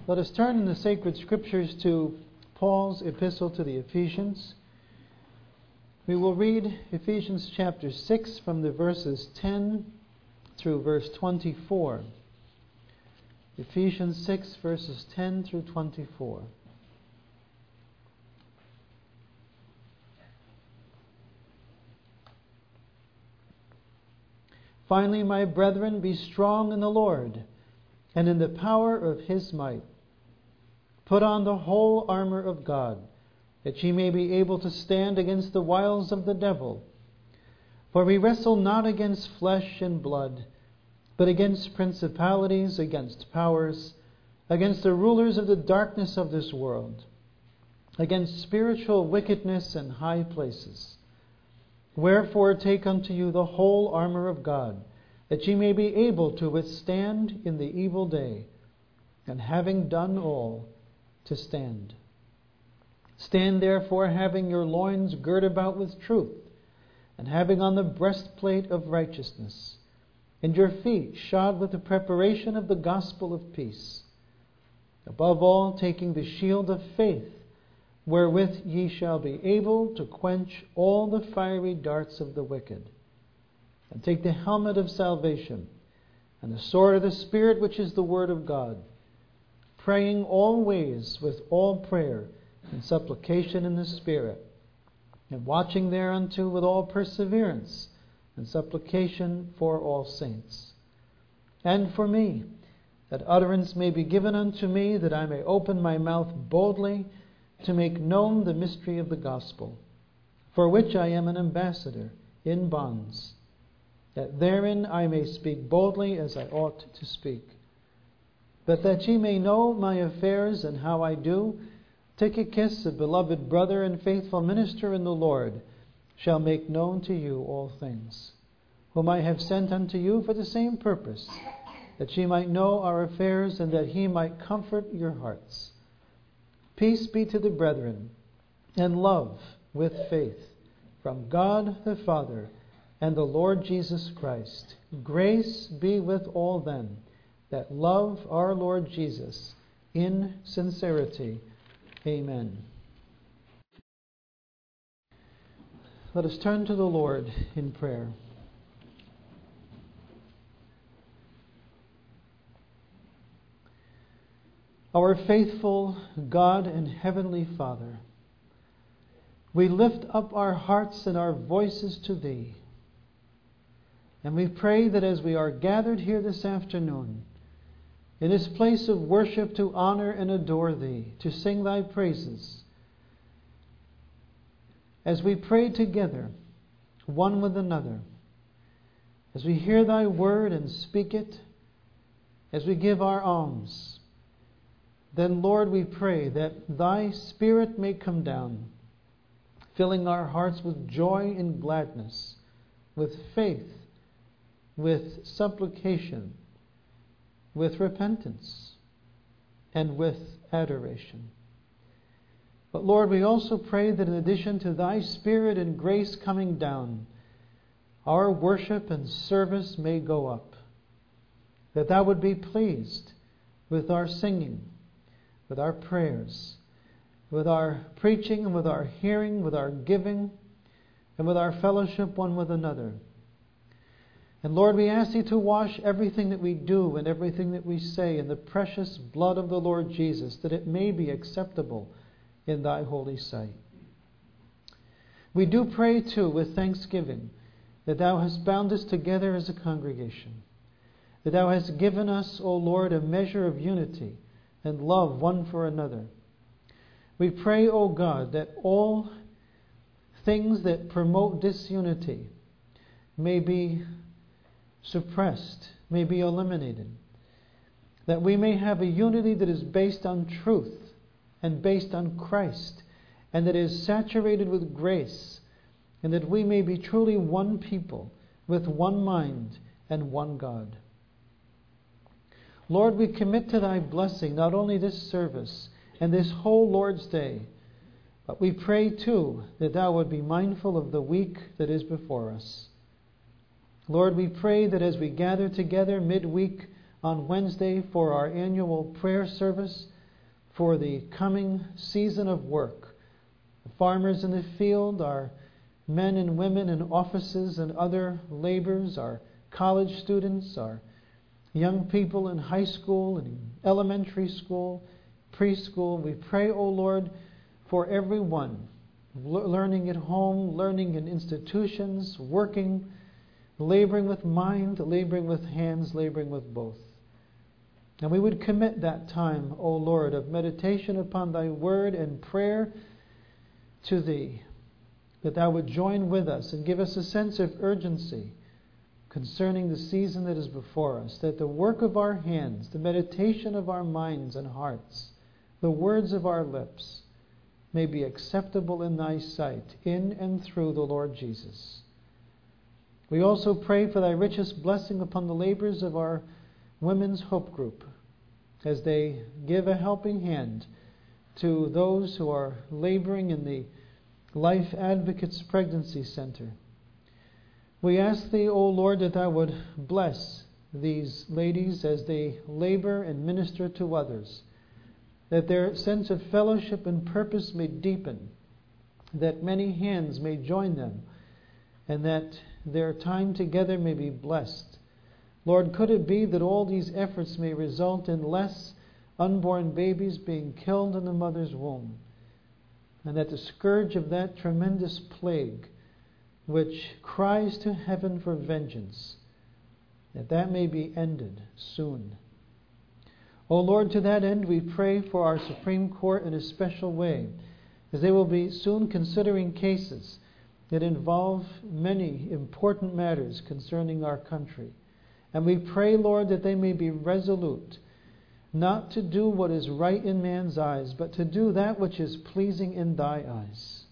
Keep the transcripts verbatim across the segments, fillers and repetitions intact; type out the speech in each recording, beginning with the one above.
Let us turn in the sacred scriptures to Paul's epistle to the Ephesians. We will read Ephesians chapter six from the verses ten through verse twenty-four. Ephesians six verses ten through twenty-four. Finally, my brethren, be strong in the Lord and in the power of His might. Put on the whole armor of God, that ye may be able to stand against the wiles of the devil. For we wrestle not against flesh and blood, but against principalities, against powers, against the rulers of the darkness of this world, against spiritual wickedness in high places. Wherefore take unto you the whole armor of God, that ye may be able to withstand in the evil day, and having done all, to stand. Stand therefore, having your loins girt about with truth, and having on the breastplate of righteousness, and your feet shod with the preparation of the gospel of peace. Above all, taking the shield of faith, wherewith ye shall be able to quench all the fiery darts of the wicked. And take the helmet of salvation, and the sword of the Spirit, which is the word of God, praying always with all prayer and supplication in the Spirit, and watching thereunto with all perseverance and supplication for all saints. And for me, that utterance may be given unto me, that I may open my mouth boldly to make known the mystery of the gospel, for which I am an ambassador in bonds, that therein I may speak boldly as I ought to speak. But that ye may know my affairs and how I do, Tychicus, a beloved brother and faithful minister in the Lord, shall make known to you all things, whom I have sent unto you for the same purpose, that ye might know our affairs, and that he might comfort your hearts. Peace be to the brethren, and love with faith, from God the Father and the Lord Jesus Christ. Grace be with all them that love our Lord Jesus in sincerity. Amen. Let us turn to the Lord in prayer. Our faithful God and Heavenly Father, we lift up our hearts and our voices to Thee. And we pray that as we are gathered here this afternoon, in this place of worship to honor and adore Thee, to sing Thy praises, as we pray together, one with another, as we hear Thy word and speak it, as we give our alms, then, Lord, we pray that Thy Spirit may come down, filling our hearts with joy and gladness, with faith, with supplication, with repentance, and with adoration. But Lord, we also pray that in addition to Thy Spirit and grace coming down, our worship and service may go up, that Thou would be pleased with our singing, with our prayers, with our preaching, and with our hearing, with our giving, and with our fellowship one with another. And Lord, we ask Thee to wash everything that we do and everything that we say in the precious blood of the Lord Jesus, that it may be acceptable in Thy holy sight. We do pray, too, with thanksgiving, that Thou hast bound us together as a congregation, that Thou hast given us, O Lord, a measure of unity and love one for another. We pray, O God, that all things that promote disunity may be suppressed, may be eliminated, that we may have a unity that is based on truth and based on Christ, and that is saturated with grace, and that we may be truly one people with one mind and one God. Lord, we commit to Thy blessing not only this service and this whole Lord's Day, but we pray too that Thou would be mindful of the week that is before us. Lord, we pray that as we gather together midweek on Wednesday for our annual prayer service, for the coming season of work. The farmers in the field, our men and women in offices and other labors, our college students, our young people in high school and elementary school, preschool. We pray, O Lord, for everyone, learning at home, learning in institutions, working, laboring with mind, laboring with hands, laboring with both. And we would commit that time, O Lord, of meditation upon Thy word and prayer to Thee, that Thou would join with us and give us a sense of urgency concerning the season that is before us, that the work of our hands, the meditation of our minds and hearts, the words of our lips may be acceptable in Thy sight, in and through the Lord Jesus. We also pray for Thy richest blessing upon the labors of our Women's Hope Group, as they give a helping hand to those who are laboring in the Life Advocates Pregnancy Center. We ask Thee, O Lord, that Thou would bless these ladies as they labor and minister to others, that their sense of fellowship and purpose may deepen, that many hands may join them, and that their time together may be blessed. Lord, could it be that all these efforts may result in less unborn babies being killed in the mother's womb, and that the scourge of that tremendous plague which cries to heaven for vengeance, that that may be ended soon. O Lord, to that end we pray for our Supreme Court in a special way, as they will be soon considering cases that involve many important matters concerning our country. And we pray, Lord, that they may be resolute, not to do what is right in man's eyes, but to do that which is pleasing in Thy eyes.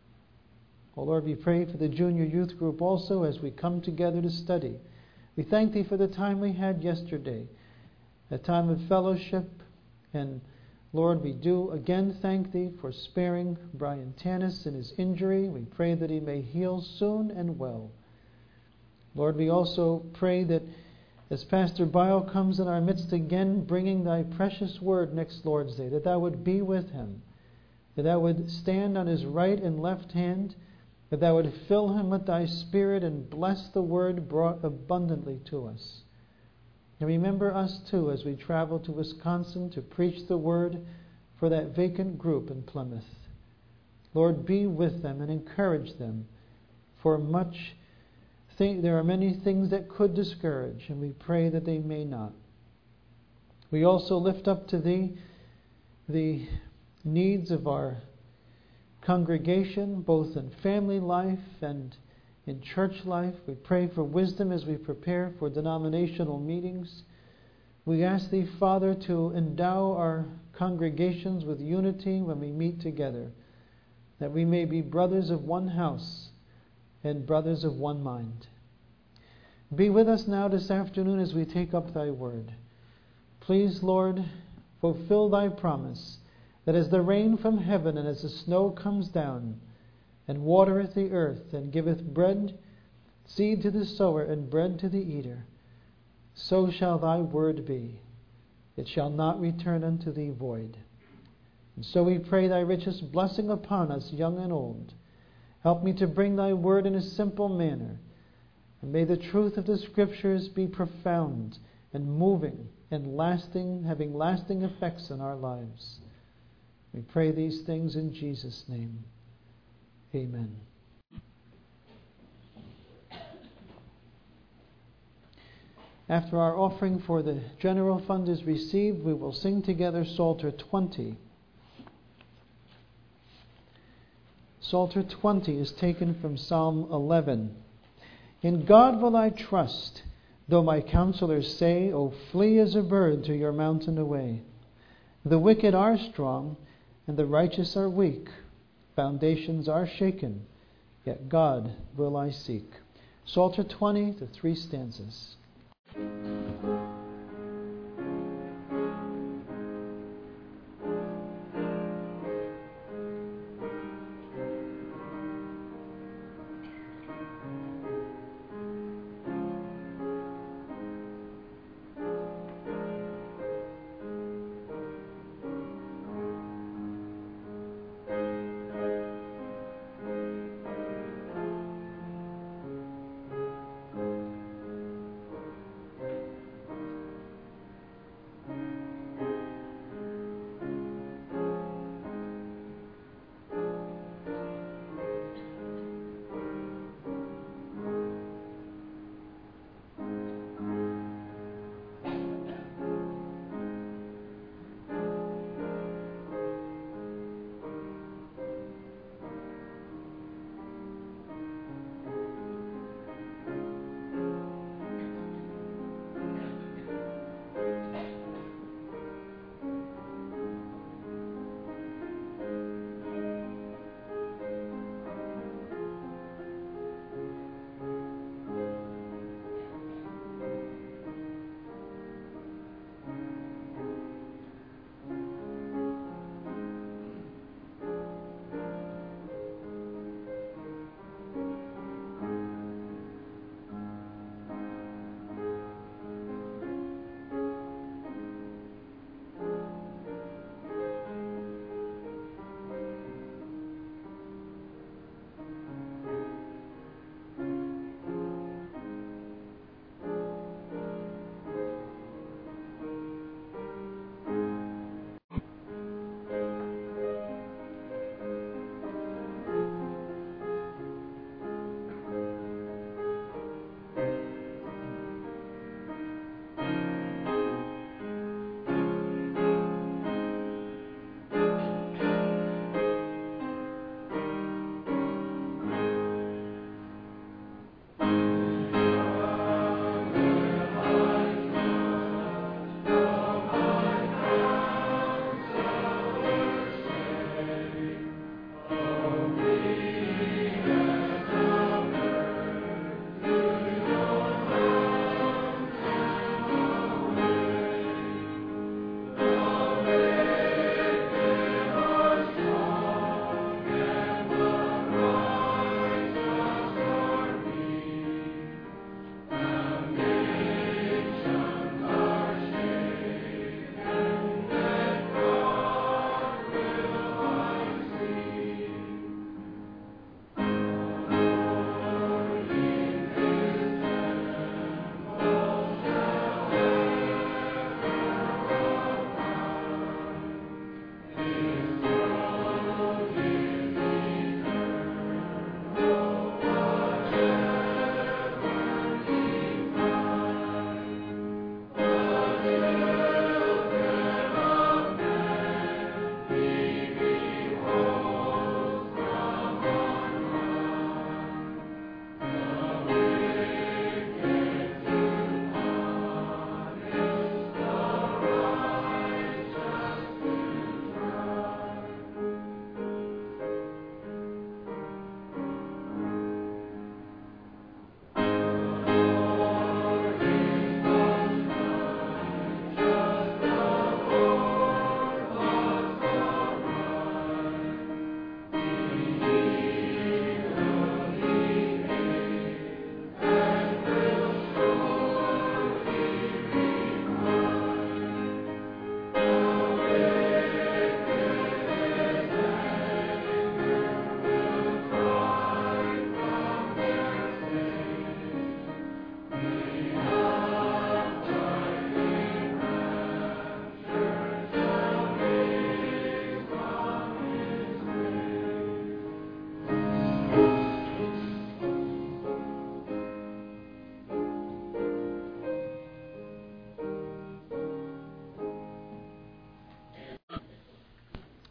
O Lord, we pray for the junior youth group also as we come together to study. We thank Thee for the time we had yesterday, a time of fellowship. And Lord, we do again thank Thee for sparing Brian Tanis in his injury. We pray that he may heal soon and well. Lord, we also pray that as Pastor Bio comes in our midst again, bringing Thy precious word next Lord's Day, that Thou would be with him, that Thou would stand on his right and left hand, that Thou would fill him with Thy Spirit and bless the word brought abundantly to us. And remember us too as we travel to Wisconsin to preach the word for that vacant group in Plymouth. Lord, be with them and encourage them, for much there are many things that could discourage, and we pray that they may not. We also lift up to Thee the needs of our congregation, both in family life and in church life. We pray for wisdom as we prepare for denominational meetings. We ask Thee, Father, to endow our congregations with unity when we meet together, that we may be brothers of one house and brothers of one mind. Be with us now this afternoon as we take up Thy word. Please, Lord, fulfill Thy promise that as the rain from heaven and as the snow comes down and watereth the earth and giveth bread, seed to the sower and bread to the eater, so shall Thy word be. It shall not return unto Thee void. And so we pray Thy richest blessing upon us, young and old. Help me to bring Thy word in a simple manner. And may the truth of the Scriptures be profound and moving and lasting, having lasting effects in our lives. We pray these things in Jesus' name. Amen. After our offering for the general fund is received, we will sing together Psalter twenty. Psalter twenty is taken from Psalm eleven. In God will I trust, though my counselors say, O flee as a bird to your mountain away. The wicked are strong, and the righteous are weak. Foundations are shaken, yet God will I seek. Psalter twenty, the three stanzas.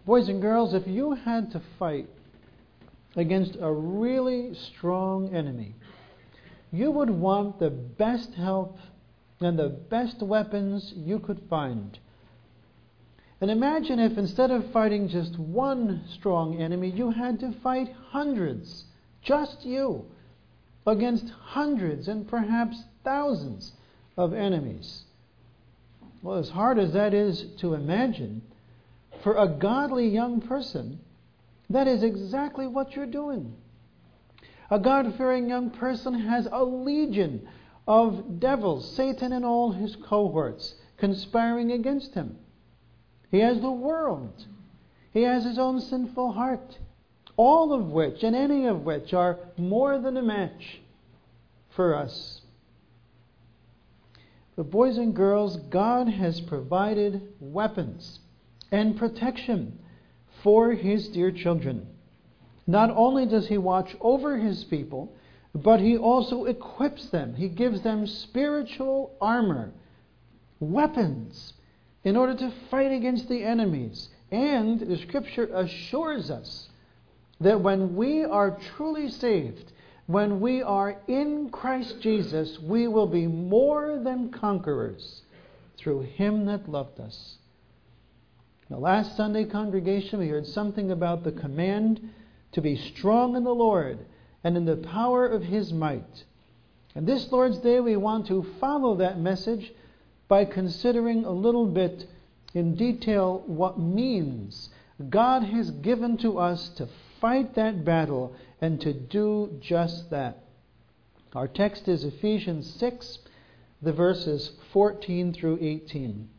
Boys and girls, if you had to fight against a really strong enemy, you would want the best help and the best weapons you could find. And imagine if instead of fighting just one strong enemy, you had to fight hundreds, just you, against hundreds and perhaps thousands of enemies. Well, as hard as that is to imagine, for a godly young person, that is exactly what you're doing. A God-fearing young person has a legion of devils, Satan and all his cohorts, conspiring against him. He has the world. He has his own sinful heart, all of which, and any of which, are more than a match for us. But boys and girls, God has provided weapons and protection for His dear children. Not only does He watch over His people, but He also equips them. He gives them spiritual armor, weapons, in order to fight against the enemies. And the Scripture assures us that when we are truly saved, when we are in Christ Jesus, we will be more than conquerors through Him that loved us. The last Sunday congregation, we heard something about the command to be strong in the Lord and in the power of His might. And this Lord's Day, we want to follow that message by considering a little bit in detail what means God has given to us to fight that battle and to do just that. Our text is Ephesians six, the verses fourteen through eighteen.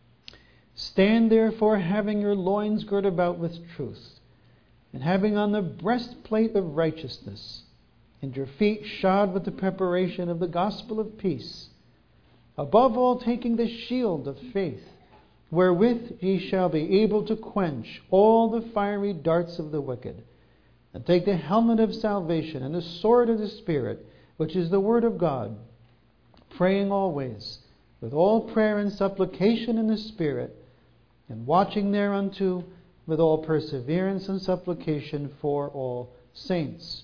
Stand therefore, having your loins girt about with truth, and having on the breastplate of righteousness, and your feet shod with the preparation of the gospel of peace. Above all, taking the shield of faith, wherewith ye shall be able to quench all the fiery darts of the wicked. And take the helmet of salvation and the sword of the Spirit, which is the word of God, praying always with all prayer and supplication in the Spirit, and watching thereunto with all perseverance and supplication for all saints.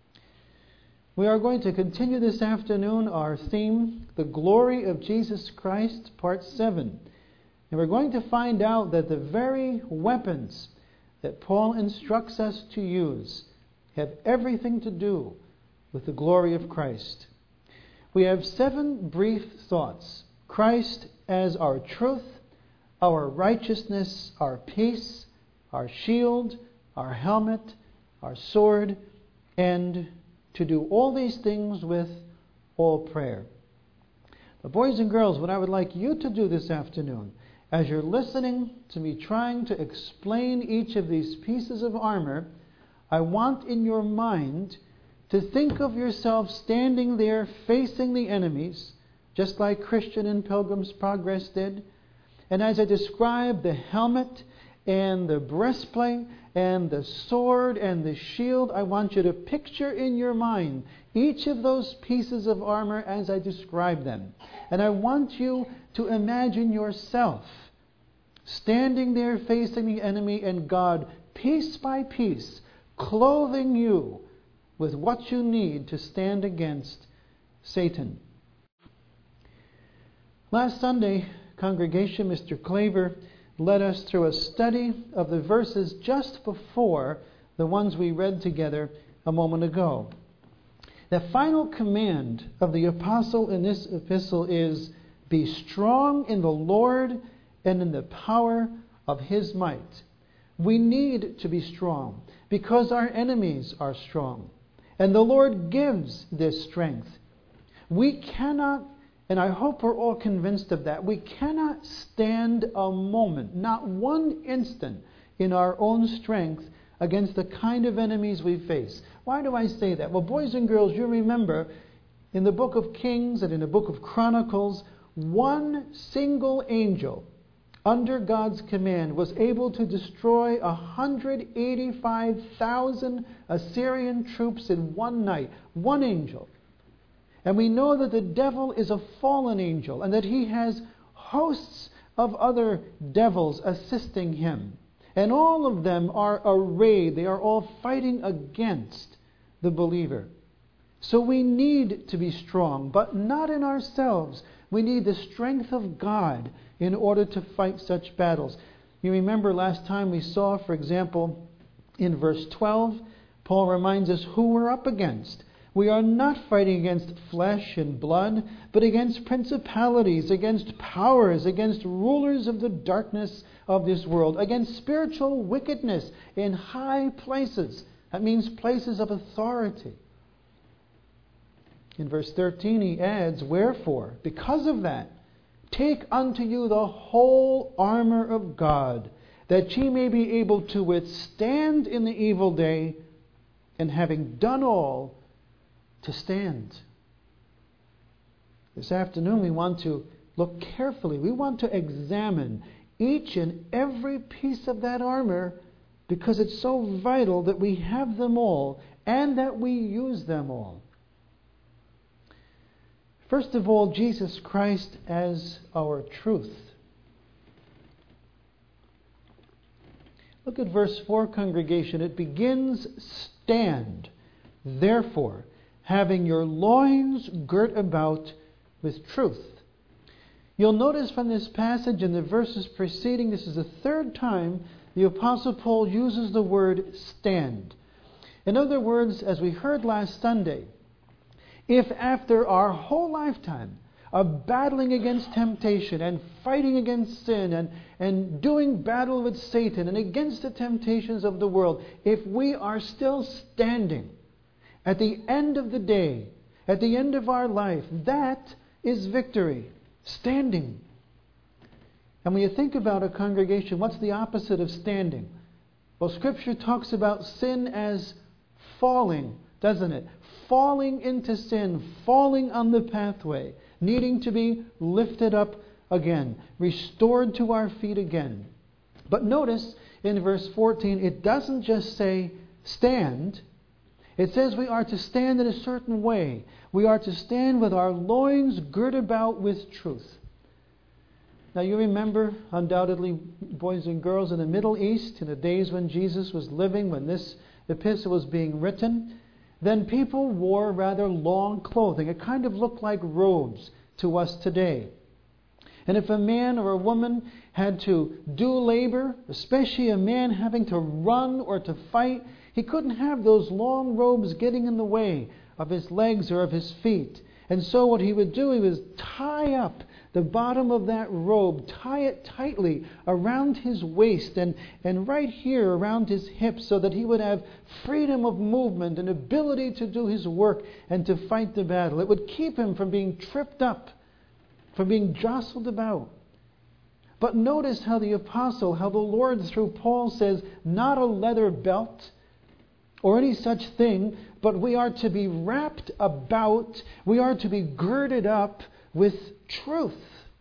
We are going to continue this afternoon our theme, The Glory of Jesus Christ, Part seven. And we're going to find out that the very weapons that Paul instructs us to use have everything to do with the glory of Christ. We have seven brief thoughts. Christ as our truth, our righteousness, our peace, our shield, our helmet, our sword, and to do all these things with all prayer. But boys and girls, what I would like you to do this afternoon, as you're listening to me trying to explain each of these pieces of armor, I want in your mind to think of yourself standing there facing the enemies, just like Christian in Pilgrim's Progress did. And as I describe the helmet and the breastplate and the sword and the shield, I want you to picture in your mind each of those pieces of armor as I describe them. And I want you to imagine yourself standing there facing the enemy, and God, piece by piece, clothing you with what you need to stand against Satan. Last Sunday, congregation, Mister Claver led us through a study of the verses just before the ones we read together a moment ago. The final command of the apostle in this epistle is, be strong in the Lord and in the power of His might. We need to be strong because our enemies are strong. And the Lord gives this strength. We cannot, and I hope we're all convinced of that, we cannot stand a moment, not one instant, in our own strength against the kind of enemies we face. Why do I say that? Well, boys and girls, you remember in the book of Kings and in the book of Chronicles, one single angel under God's command was able to destroy one hundred eighty-five thousand Assyrian troops in one night. One angel. And we know that the devil is a fallen angel and that he has hosts of other devils assisting him. And all of them are arrayed. They are all fighting against the believer. So we need to be strong, but not in ourselves. We need the strength of God in order to fight such battles. You remember last time we saw, for example, in verse twelve, Paul reminds us who we're up against. We are not fighting against flesh and blood, but against principalities, against powers, against rulers of the darkness of this world, against spiritual wickedness in high places. That means places of authority. In verse thirteen he adds, "Wherefore, because of that, take unto you the whole armor of God, that ye may be able to withstand in the evil day, and having done all, to stand." This afternoon we want to look carefully. We want to examine each and every piece of that armor, because it's so vital that we have them all and that we use them all. First of all, Jesus Christ as our truth. Look at verse four, congregation. It begins, "Stand, therefore, having your loins girt about with truth." You'll notice from this passage and the verses preceding, this is the third time the Apostle Paul uses the word stand. In other words, as we heard last Sunday, if after our whole lifetime of battling against temptation and fighting against sin and, and doing battle with Satan and against the temptations of the world, if we are still standing at the end of the day, at the end of our life, that is victory. Standing. And when you think about a congregation, what's the opposite of standing? Well, Scripture talks about sin as falling, doesn't it? Falling into sin, falling on the pathway, needing to be lifted up again, restored to our feet again. But notice in verse fourteen, it doesn't just say stand. It says we are to stand in a certain way. We are to stand with our loins girt about with truth. Now you remember, undoubtedly, boys and girls, in the Middle East, in the days when Jesus was living, when this epistle was being written, then people wore rather long clothing. It kind of looked like robes to us today. And if a man or a woman had to do labor, especially a man having to run or to fight, he couldn't have those long robes getting in the way of his legs or of his feet. And so what he would do, he would tie up the bottom of that robe, tie it tightly around his waist and, and right here around his hips, so that he would have freedom of movement and ability to do his work and to fight the battle. It would keep him from being tripped up, from being jostled about. But notice how the apostle, how the Lord through Paul says, not a leather belt or any such thing, but we are to be wrapped about, we are to be girded up with truth.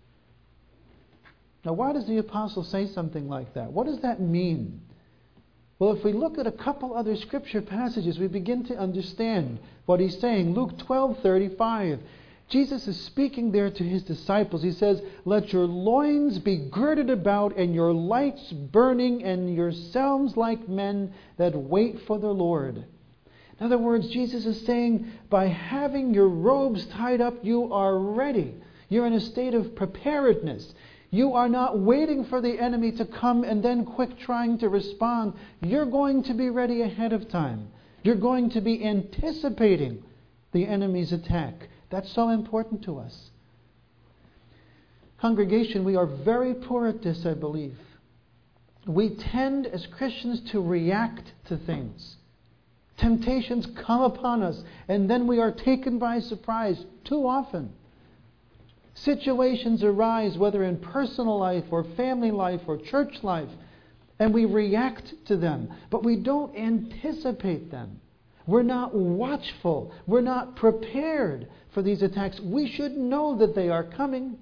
Now, why does the apostle say something like that? What does that mean? Well, if we look at a couple other scripture passages, we begin to understand what he's saying. Luke twelve thirty-five. Jesus is speaking there to his disciples. He says, "Let your loins be girded about, and your lights burning, and yourselves like men that wait for the Lord." In other words, Jesus is saying, by having your robes tied up, you are ready. You're in a state of preparedness. You are not waiting for the enemy to come and then quick trying to respond. You're going to be ready ahead of time. You're going to be anticipating the enemy's attack. That's so important to us. Congregation, we are very poor at this, I believe. We tend as Christians to react to things. Temptations come upon us, and then we are taken by surprise too often. Situations arise, whether in personal life or family life or church life, and we react to them, but we don't anticipate them. We're not watchful. We're not prepared for these attacks. We should know that they are coming.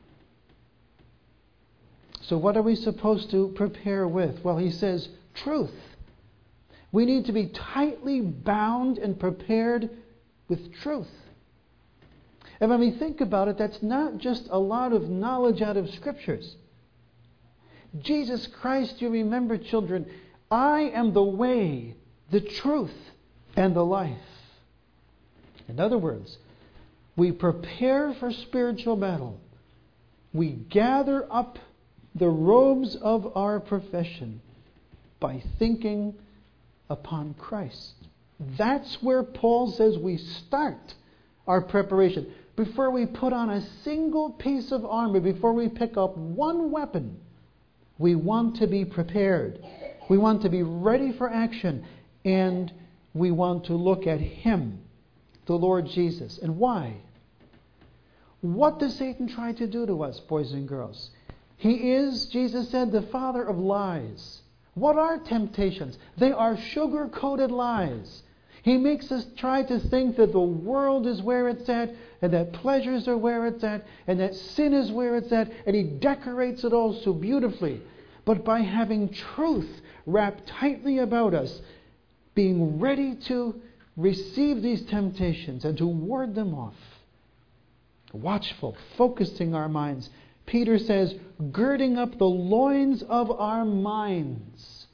So what are we supposed to prepare with? Well, he says, truth. We need to be tightly bound and prepared with truth. And when we think about it, that's not just a lot of knowledge out of Scriptures. Jesus Christ, you remember, children, I am the way, the truth, and the life. In other words, we prepare for spiritual battle. We gather up the robes of our profession by thinking upon Christ. That's where Paul says we start our preparation. Before we put on a single piece of armor, before we pick up one weapon, we want to be prepared. We want to be ready for action. And we want to look at Him, the Lord Jesus. And why? What does Satan try to do to us, boys and girls? He is, Jesus said, the father of lies. What are temptations? They are sugar-coated lies. He makes us try to think that the world is where it's at, and that pleasures are where it's at, and that sin is where it's at, and he decorates it all so beautifully. But by having truth wrapped tightly about us, being ready to receive these temptations and to ward them off, watchful, focusing our minds. Peter says, girding up the loins of our minds.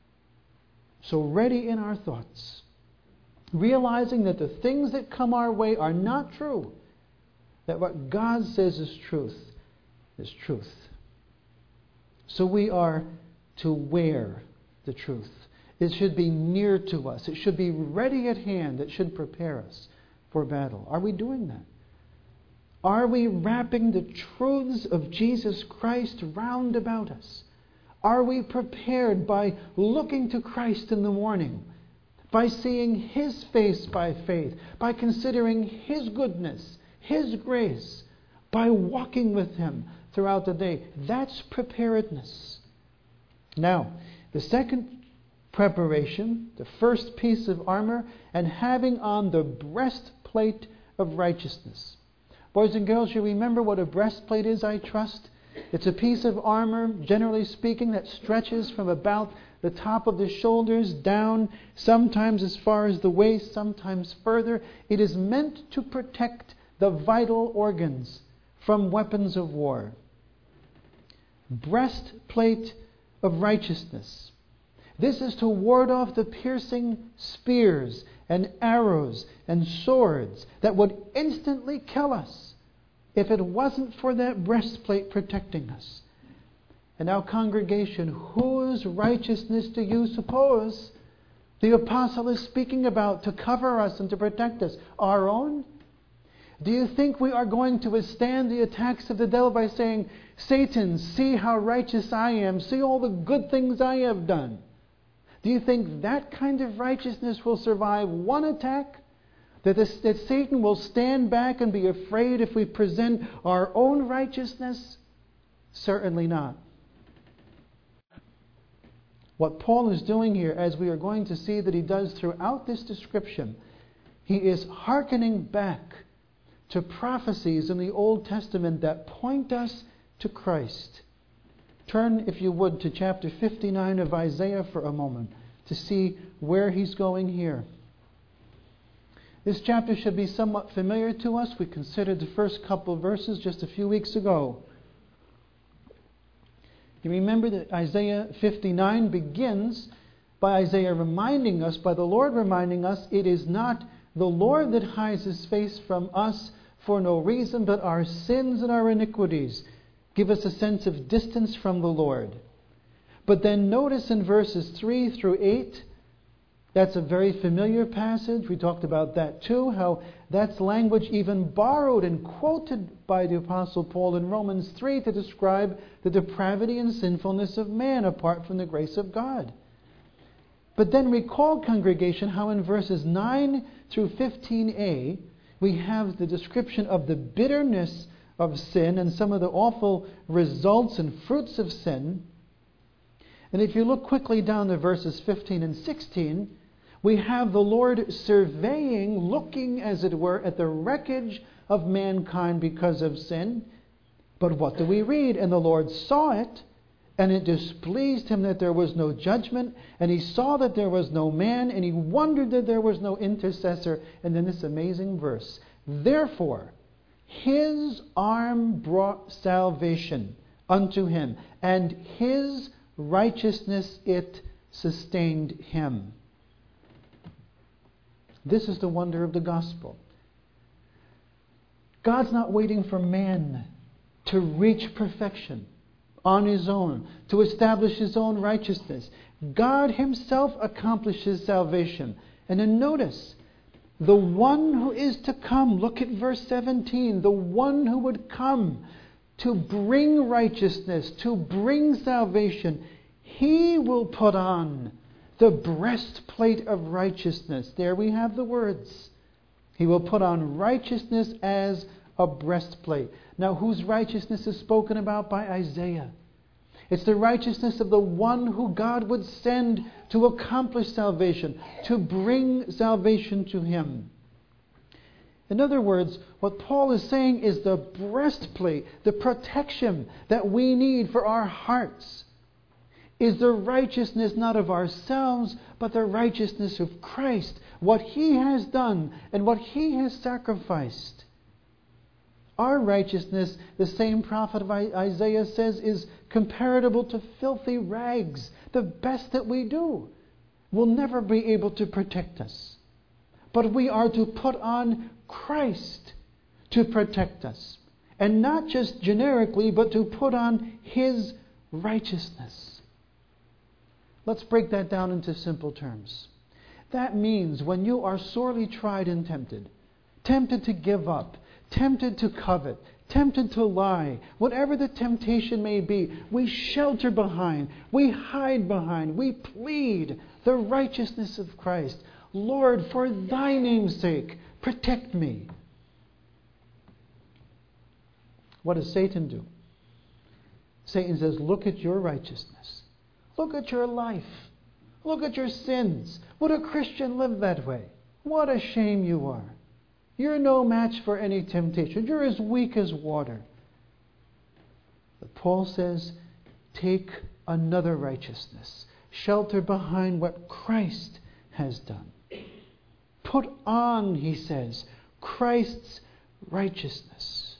So ready in our thoughts. Realizing that the things that come our way are not true. That what God says is truth is truth. So we are to wear the truth. It should be near to us. It should be ready at hand. It should prepare us for battle. Are we doing that? Are we wrapping the truths of Jesus Christ round about us? Are we prepared by looking to Christ in the morning, by seeing His face by faith, by considering His goodness, His grace, by walking with Him throughout the day? That's preparedness. Now, the second preparation, the first piece of armor, and having on the breastplate of righteousness. Boys and girls, you remember what a breastplate is, I trust? It's a piece of armor, generally speaking, that stretches from about the top of the shoulders down, sometimes as far as the waist, sometimes further. It is meant to protect the vital organs from weapons of war. Breastplate of righteousness. This is to ward off the piercing spears and arrows and swords that would instantly kill us if it wasn't for that breastplate protecting us. And now, congregation, whose righteousness do you suppose the apostle is speaking about to cover us and to protect us? Our own? Do you think we are going to withstand the attacks of the devil by saying, Satan, see how righteous I am, see all the good things I have done? Do you think that kind of righteousness will survive one attack? That, this, that Satan will stand back and be afraid if we present our own righteousness? Certainly not. What Paul is doing here, as we are going to see that he does throughout this description, he is hearkening back to prophecies in the Old Testament that point us to Christ. Turn, if you would, to chapter fifty-nine of Isaiah for a moment to see where he's going here. This chapter should be somewhat familiar to us. We considered the first couple of verses just a few weeks ago. You remember that Isaiah fifty-nine begins by Isaiah reminding us, by the Lord reminding us, it is not the Lord that hides His face from us for no reason, but our sins and our iniquities give us a sense of distance from the Lord. But then notice in verses three through eight, that's a very familiar passage. We talked about that too, how that's language even borrowed and quoted by the Apostle Paul in Romans three to describe the depravity and sinfulness of man apart from the grace of God. But then recall, congregation, how in verses nine through fifteen a, we have the description of the bitterness of sin and some of the awful results and fruits of sin. And if you look quickly down to verses fifteen and sixteen, we have the Lord surveying, looking, as it were, at the wreckage of mankind because of sin. But what do we read? And the Lord saw it, and it displeased Him that there was no judgment, and He saw that there was no man, and He wondered that there was no intercessor. And then this amazing verse, therefore, His arm brought salvation unto him, and his righteousness it sustained him. This is the wonder of the gospel. God's not waiting for man to reach perfection on his own, to establish his own righteousness. God himself accomplishes salvation. And then notice, the one who is to come, look at verse seventeen, the one who would come to bring righteousness, to bring salvation, he will put on the breastplate of righteousness. There we have the words. He will put on righteousness as a breastplate. Now, whose righteousness is spoken about by Isaiah? It's the righteousness of the one who God would send to accomplish salvation, to bring salvation to him. In other words, what Paul is saying is the breastplate, the protection that we need for our hearts, is the righteousness not of ourselves, but the righteousness of Christ, what he has done and what he has sacrificed. Our righteousness, the same prophet of Isaiah says, is comparable to filthy rags. The best that we do will never be able to protect us. But we are to put on Christ to protect us. And not just generically, but to put on his righteousness. Let's break that down into simple terms. That means when you are sorely tried and tempted, tempted to give up, tempted to covet, tempted to lie, whatever the temptation may be, we shelter behind, we hide behind, we plead the righteousness of Christ. Lord, for thy name's sake, protect me. What does Satan do? Satan says, look at your righteousness. Look at your life. Look at your sins. Would a Christian live that way? What a shame you are. You're no match for any temptation. You're as weak as water. But Paul says, take another righteousness. Shelter behind what Christ has done. Put on, he says, Christ's righteousness.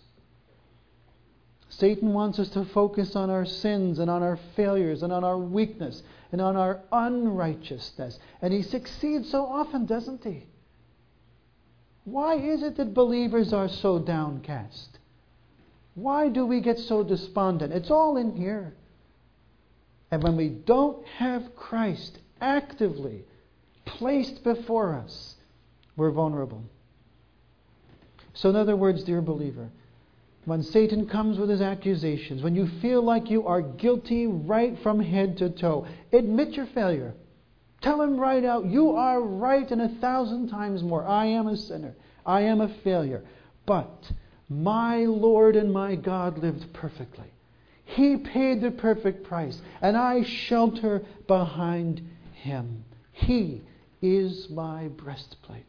Satan wants us to focus on our sins and on our failures and on our weakness and on our unrighteousness. And he succeeds so often, doesn't he? Why is it that believers are so downcast? Why do we get so despondent? It's all in here. And when we don't have Christ actively placed before us, we're vulnerable. So in other words, dear believer, when Satan comes with his accusations, when you feel like you are guilty right from head to toe, admit your failure. Tell him right out, you are right and a thousand times more. I am a sinner. I am a failure. But my Lord and my God lived perfectly. He paid the perfect price, and I shelter behind him. He is my breastplate.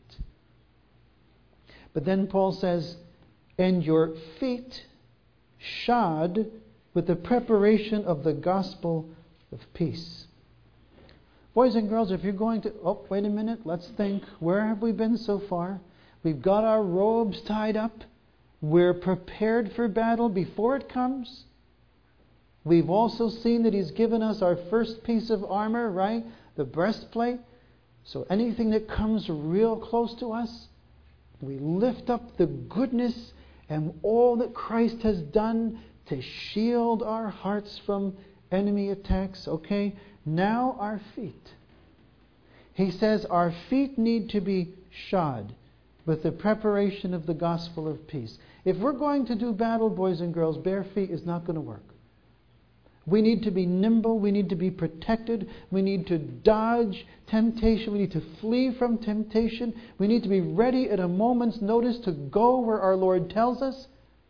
But then Paul says, and your feet shod with the preparation of the gospel of peace. Boys and girls, if you're going to... Oh, wait a minute. Let's think. Where have we been so far? We've got our robes tied up. We're prepared for battle before it comes. We've also seen that he's given us our first piece of armor, right? The breastplate. So anything that comes real close to us, we lift up the goodness and all that Christ has done to shield our hearts from enemy attacks. Okay? Now our feet. He says our feet need to be shod with the preparation of the gospel of peace. If we're going to do battle, boys and girls, bare feet is not going to work. We need to be nimble. We need to be protected. We need to dodge temptation. We need to flee from temptation. We need to be ready at a moment's notice to go where our Lord tells us.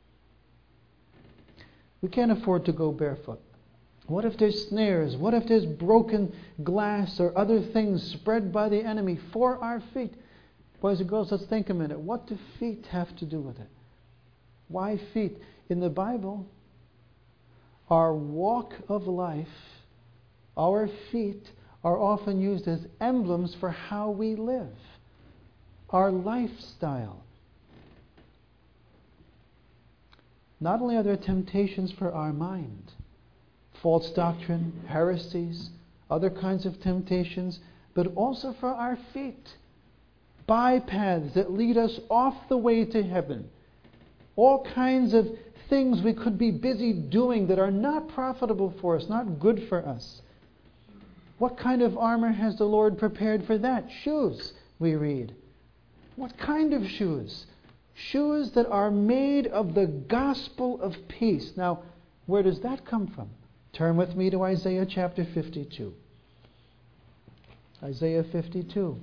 We can't afford to go barefoot. What if there's snares? What if there's broken glass or other things spread by the enemy for our feet? Boys and girls, let's think a minute. What do feet have to do with it? Why feet? In the Bible, our walk of life, our feet are often used as emblems for how we live. Our lifestyle. not only are there temptations for our mind, false doctrine, heresies, other kinds of temptations, but also for our feet, bypaths that lead us off the way to heaven. All kinds of things we could be busy doing that are not profitable for us, not good for us. What kind of armor has the Lord prepared for that? Shoes, we read. What kind of shoes? Shoes that are made of the gospel of peace. Now, where does that come from? Turn with me to Isaiah chapter fifty-two. Isaiah fifty-two.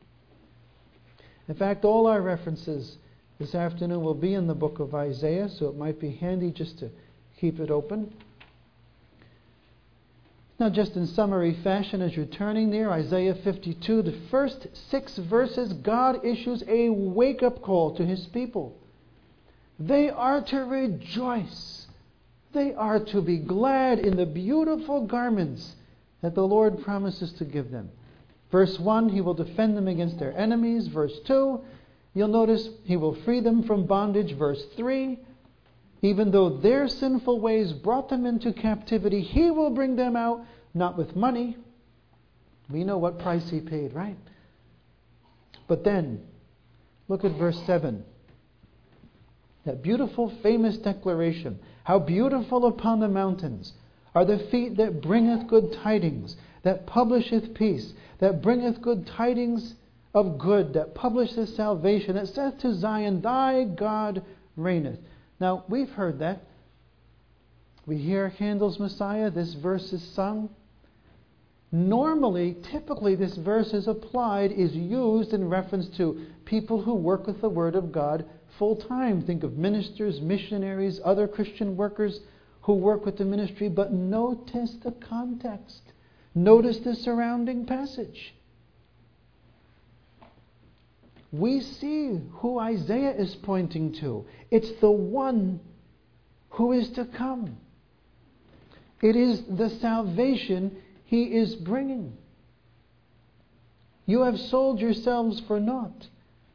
In fact, all our references this afternoon will be in the book of Isaiah, so it might be handy just to keep it open. Now, just in summary fashion, as you're turning there, Isaiah fifty-two, the first six verses, God issues a wake-up call to His people. They are to rejoice. They are to be glad in the beautiful garments that the Lord promises to give them. Verse one, He will defend them against their enemies. Verse two, you'll notice He will free them from bondage. Verse three, even though their sinful ways brought them into captivity, He will bring them out, not with money. We know what price He paid, right? But then, look at verse seven. That beautiful, famous declaration. How beautiful upon the mountains are the feet that bringeth good tidings, that publisheth peace, that bringeth good tidings of good, that publisheth salvation, that saith to Zion, Thy God reigneth. Now, we've heard that. We hear Handel's Messiah, this verse is sung. Normally, typically, this verse is applied, is used in reference to people who work with the Word of God full-time. Think of ministers, missionaries, other Christian workers who work with the ministry. But notice the context. Notice the surrounding passage. We see who Isaiah is pointing to. It's the one who is to come. It is the salvation He is bringing. You have sold yourselves for naught.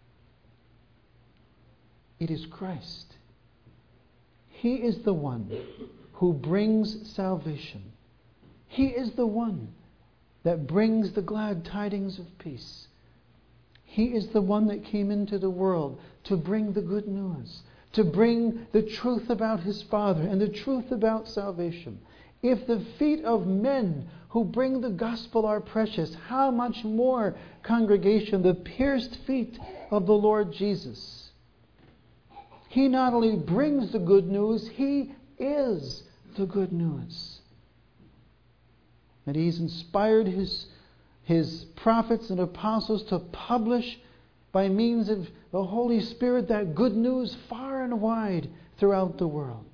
It is Christ. He is the one who brings salvation. He is the one that brings the glad tidings of peace. He is the one that came into the world to bring the good news, to bring the truth about His Father and the truth about salvation. If the feet of men who bring the gospel are precious, how much more, congregation, the pierced feet of the Lord Jesus. He not only brings the good news, He is the good news. And He's inspired His, His prophets and apostles to publish by means of the Holy Spirit that good news far and wide throughout the world.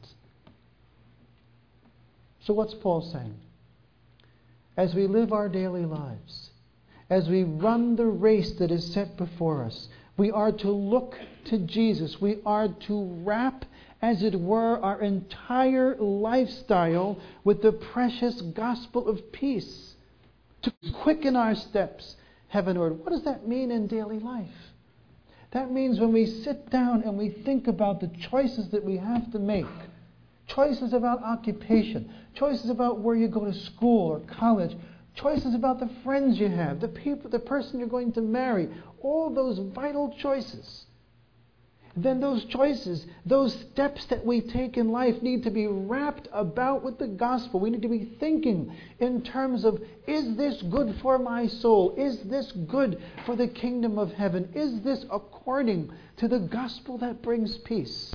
So what's Paul saying? As we live our daily lives, as we run the race that is set before us, we are to look to Jesus. We are to wrap, as it were, our entire lifestyle with the precious gospel of peace, to quicken our steps heavenward. What does that mean in daily life? That means when we sit down and we think about the choices that we have to make, choices about occupation, choices about where you go to school or college, choices about the friends you have, the people, the person you're going to marry, all those vital choices. Then those choices, those steps that we take in life need to be wrapped about with the gospel. We need to be thinking in terms of, is this good for my soul? Is this good for the kingdom of heaven? Is this according to the gospel that brings peace?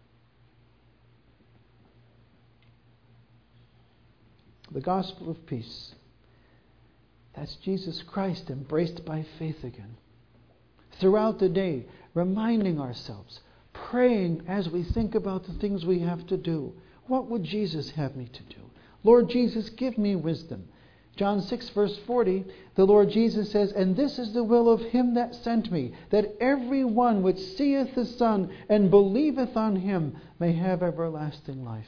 The gospel of peace. That's Jesus Christ embraced by faith again. Throughout the day, reminding ourselves, praying as we think about the things we have to do. What would Jesus have me to do? Lord Jesus, give me wisdom. John six verse forty, the Lord Jesus says, And this is the will of Him that sent me, that every one which seeth the Son and believeth on Him may have everlasting life.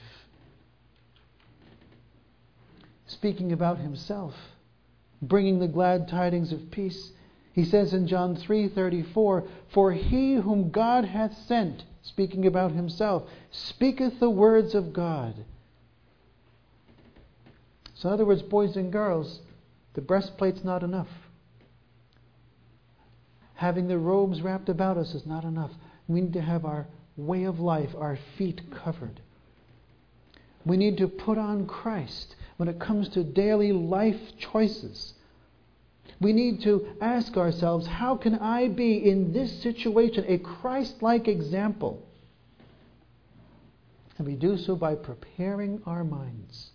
Speaking about Himself, bringing the glad tidings of peace, He says in John three thirty-four, For he whom God hath sent speaking about himself, speaketh the words of God. So in other words, boys and girls, the breastplate's not enough. Having the robes wrapped about us is not enough. We need to have our way of life, our feet covered. We need to put on Christ when it comes to daily life choices. We need to ask ourselves, how can I be in this situation a Christ-like example? And we do so by preparing our minds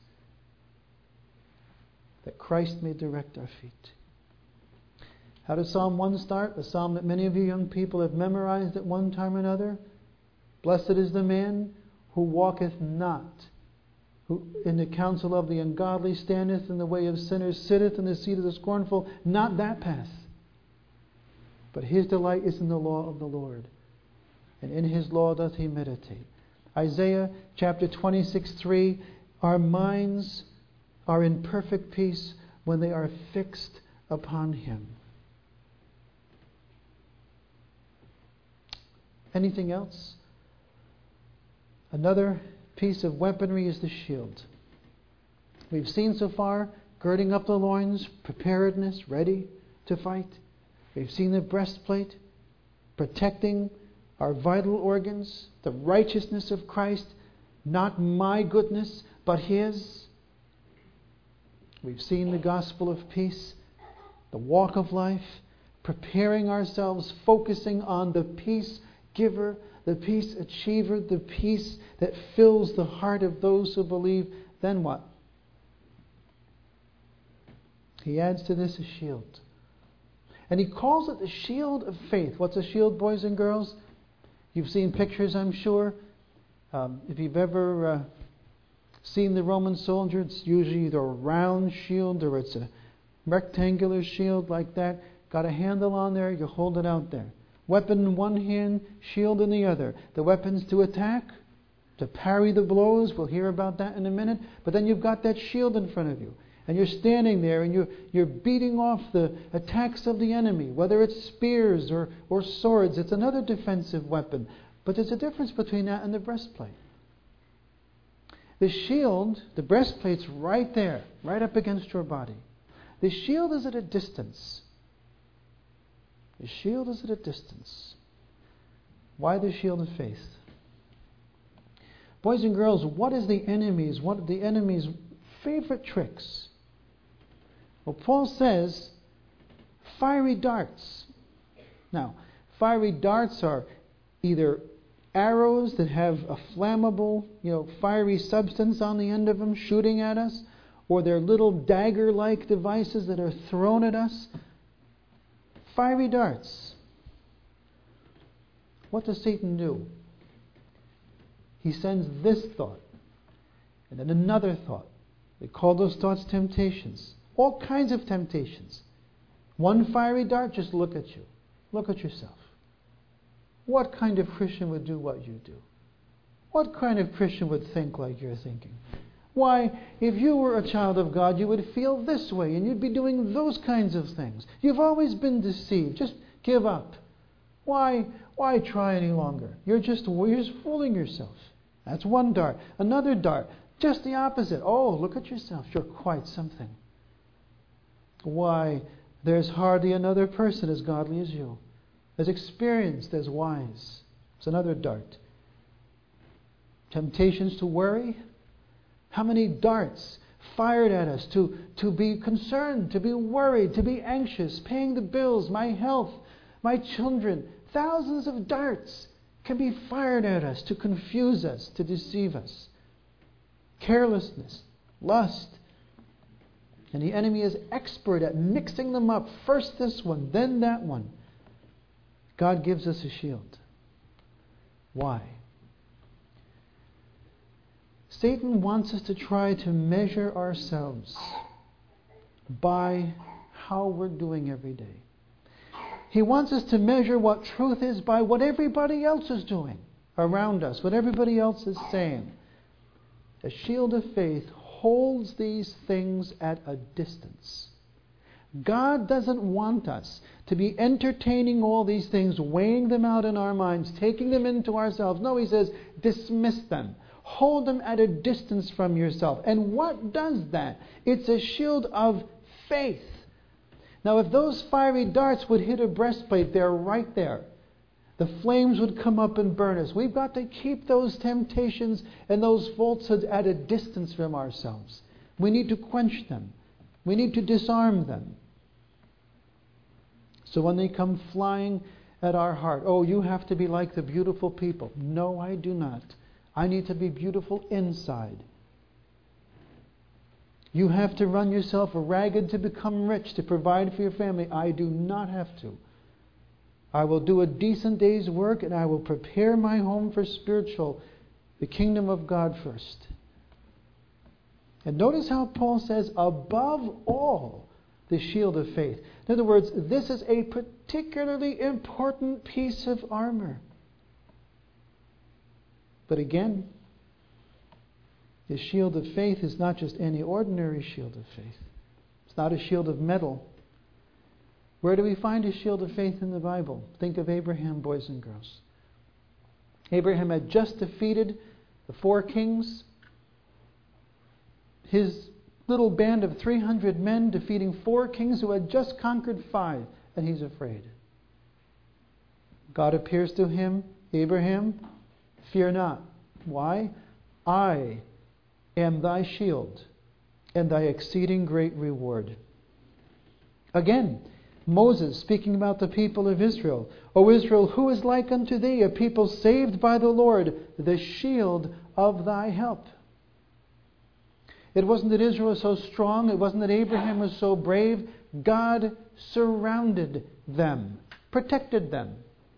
that Christ may direct our feet. How does Psalm one start? A psalm that many of you young people have memorized at one time or another. Blessed is the man who walketh not who in the counsel of the ungodly, standeth in the way of sinners, sitteth in the seat of the scornful. Not that path. But his delight is in the law of the Lord, and in his law doth he meditate. Isaiah chapter twenty-six, three, our minds are in perfect peace when they are fixed upon him. Anything else? Another piece of weaponry is the shield. We've seen so far girding up the loins, preparedness, ready to fight. We've seen the breastplate, protecting our vital organs, the righteousness of Christ, not my goodness, but his. We've seen the gospel of peace, the walk of life, preparing ourselves, focusing on the peace giver, the peace achiever, the peace that fills the heart of those who believe. Then what? He adds to this a shield. And he calls it the shield of faith. What's a shield, boys and girls? You've seen pictures, I'm sure. Um, if you've ever uh, seen the Roman soldier, it's usually either a round shield or it's a rectangular shield like that. Got a handle on there, you hold it out there. Weapon in one hand, shield in the other. The weapons to attack, to parry the blows. We'll hear about that in a minute. But then you've got that shield in front of you. And you're standing there and you're, you're beating off the attacks of the enemy. Whether it's spears or, or swords, it's another defensive weapon. But there's a difference between that and the breastplate. The shield, the breastplate's right there, right up against your body. The shield is at a distance. The shield is at a distance. Why the shield of faith? Boys and girls, what is the enemy's, what are the enemy's favorite tricks? Well, Paul says, fiery darts. Now, fiery darts are either arrows that have a flammable, you know, fiery substance on the end of them shooting at us, or they're little dagger-like devices that are thrown at us. Fiery darts. What does Satan do? He sends this thought, and then another thought. They call those thoughts temptations. All kinds of temptations. One fiery dart, just look at you. Look at yourself. What kind of Christian would do what you do? What kind of Christian would think like you're thinking? Why, if you were a child of God, you would feel this way, and you'd be doing those kinds of things. You've always been deceived. Just give up. Why, why try any longer? You're just, you're just fooling yourself. That's one dart. Another dart, just the opposite. Oh, look at yourself. You're quite something. Why, there's hardly another person as godly as you, as experienced, as wise. It's another dart. Temptations to worry. How many darts fired at us to, to be concerned, to be worried, to be anxious, paying the bills, my health, my children. Thousands of darts can be fired at us to confuse us, to deceive us. Carelessness, lust. And the enemy is expert at mixing them up. First this one, then that one. God gives us a shield. Why? Satan wants us to try to measure ourselves by how we're doing every day. He wants us to measure what truth is by what everybody else is doing around us, what everybody else is saying. The shield of faith holds these things at a distance. God doesn't want us to be entertaining all these things, weighing them out in our minds, taking them into ourselves. No, He says, dismiss them. Hold them at a distance from yourself. And what does that? It's a shield of faith. Now, if those fiery darts would hit a breastplate, they're right there. The flames would come up and burn us. We've got to keep those temptations and those falsehoods at a distance from ourselves. We need to quench them. We need to disarm them. So when they come flying at our heart, oh, you have to be like the beautiful people. No, I do not. I need to be beautiful inside. You have to run yourself ragged to become rich, to provide for your family. I do not have to. I will do a decent day's work, and I will prepare my home for spiritual, the kingdom of God first. And notice how Paul says, above all, the shield of faith. In other words, this is a particularly important piece of armor. But again, the shield of faith is not just any ordinary shield of faith. It's not a shield of metal. Where do we find a shield of faith in the Bible? Think of Abraham, boys and girls. Abraham had just defeated the four kings. His little band of three hundred men defeating four kings who had just conquered five, and he's afraid. God appears to him, Abraham, fear not. Why? I am thy shield and thy exceeding great reward. Again, Moses speaking about the people of Israel. O Israel, who is like unto thee, a people saved by the Lord, the shield of thy help. It wasn't that Israel was so strong. It wasn't that Abraham was so brave. God surrounded them, protected them.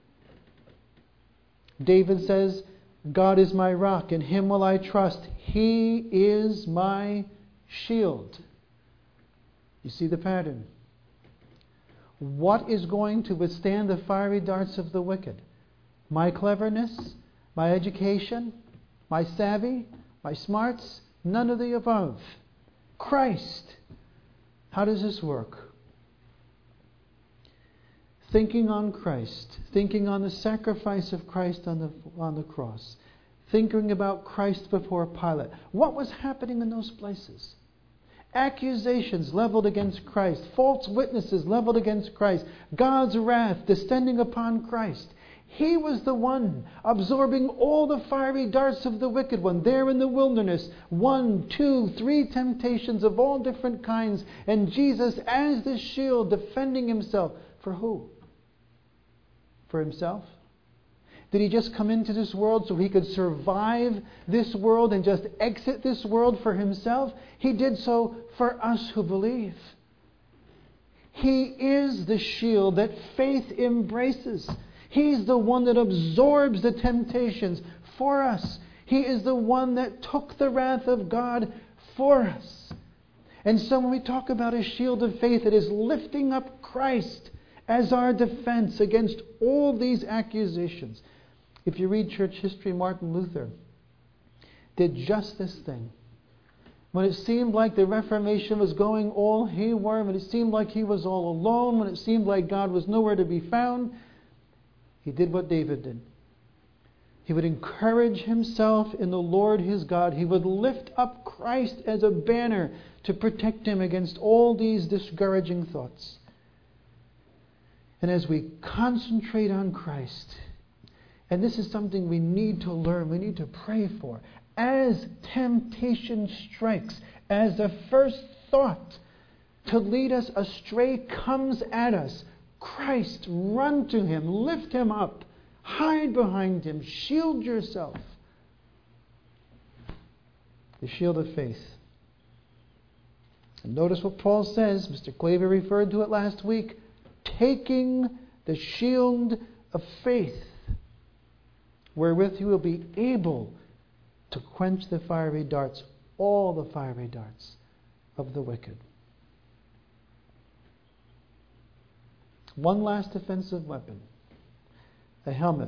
David says, God is my rock, in Him will I trust. He is my shield. You see the pattern. What is going to withstand the fiery darts of the wicked? My cleverness? My education? My savvy? My smarts? None of the above. Christ. How does this work? Thinking on Christ. Thinking on the sacrifice of Christ on the, on the cross. Thinking about Christ before Pilate. What was happening in those places? Accusations leveled against Christ. False witnesses leveled against Christ. God's wrath descending upon Christ. He was the one absorbing all the fiery darts of the wicked one there in the wilderness. One, two, three temptations of all different kinds. And Jesus as the shield defending Himself. For who? For Himself? Did He just come into this world so He could survive this world and just exit this world for Himself? He did so for us who believe. He is the shield that faith embraces. He's the one that absorbs the temptations for us. He is the one that took the wrath of God for us. And so when we talk about a shield of faith, it is lifting up Christ as our defense against all these accusations. If you read church history, Martin Luther did just this thing. When it seemed like the Reformation was going all haywire, when it seemed like he was all alone, when it seemed like God was nowhere to be found, he did what David did. He would encourage himself in the Lord his God. He would lift up Christ as a banner to protect him against all these discouraging thoughts. And as we concentrate on Christ, and this is something we need to learn, we need to pray for, as temptation strikes, as the first thought to lead us astray comes at us, Christ, run to Him, lift Him up, hide behind Him, shield yourself. The shield of faith. And notice what Paul says, Mister Claver referred to it last week, taking the shield of faith, wherewith you will be able to quench the fiery darts, all the fiery darts of the wicked. One last defensive weapon, a helmet.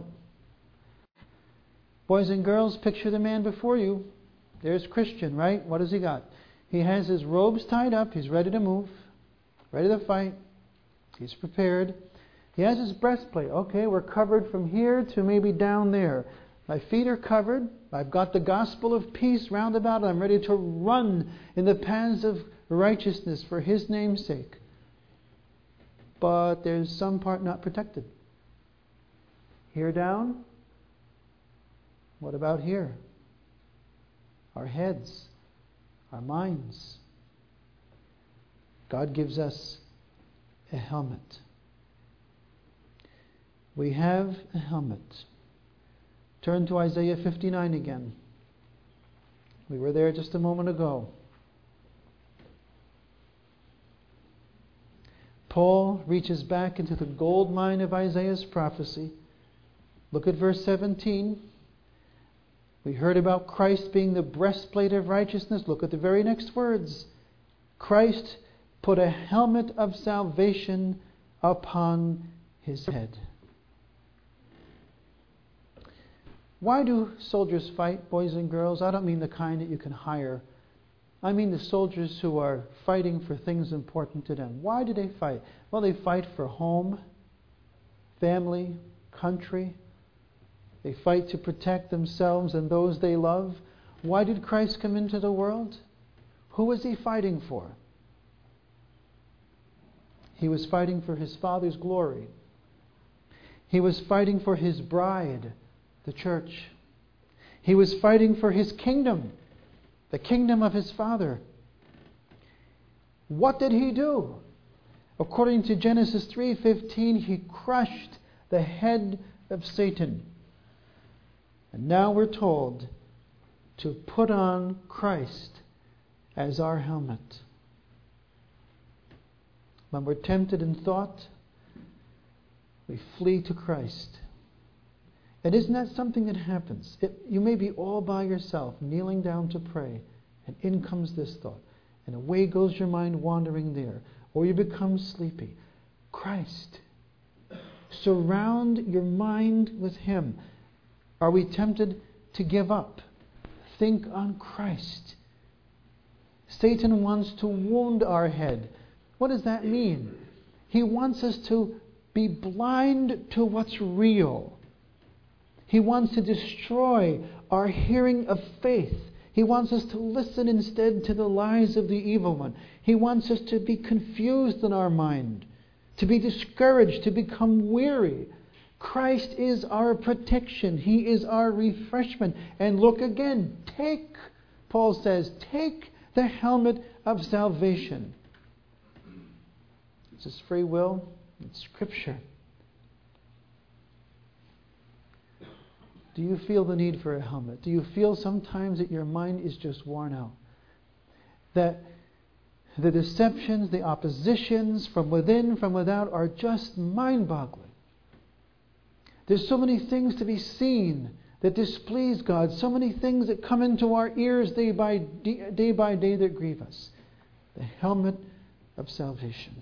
Boys and girls, picture the man before you. There's Christian, right? What has he got? He has his robes tied up. He's ready to move. ready to fight. He's prepared. He has his breastplate. Okay, we're covered from here to maybe down there. My feet are covered. I've got the gospel of peace round about. I'm ready to run in the paths of righteousness for His name's sake. But there's some part not protected. Here down. What about here? Our heads, our minds. God gives us a helmet. We have a helmet. Turn to Isaiah fifty-nine again. We were there just a moment ago. Paul reaches back into the gold mine of Isaiah's prophecy. Look at verse seventeen. We heard about Christ being the breastplate of righteousness. Look at the very next words. Christ put a helmet of salvation upon His head. Why do soldiers fight, boys and girls? I don't mean the kind that you can hire. I mean the soldiers who are fighting for things important to them. Why do they fight? Well, they fight for home, family, country. They fight to protect themselves and those they love. Why did Christ come into the world? Who was He fighting for? He was fighting for His Father's glory. He was fighting for His bride, the church. He was fighting for His kingdom, the kingdom of His Father. What did He do? According to Genesis three fifteen, He crushed the head of Satan. And now we're told to put on Christ as our helmet. When we're tempted in thought, we flee to Christ. And isn't that something that happens? It, you may be all by yourself, kneeling down to pray, and in comes this thought, and away goes your mind wandering there, or you become sleepy. Christ. Surround your mind with Him. Are we tempted to give up? Think on Christ. Satan wants to wound our head. What does that mean? He wants us to be blind to what's real. He wants to destroy our hearing of faith. He wants us to listen instead to the lies of the evil one. He wants us to be confused in our mind, to be discouraged, to become weary. Christ is our protection. He is our refreshment. And look again, take, Paul says, take the helmet of salvation. This is free will. It's Scripture. Do you feel the need for a helmet? Do you feel sometimes that your mind is just worn out? That the deceptions, the oppositions from within, from without are just mind-boggling. There's so many things to be seen that displease God. So many things that come into our ears day by day, day by day that grieve us. The helmet of salvation.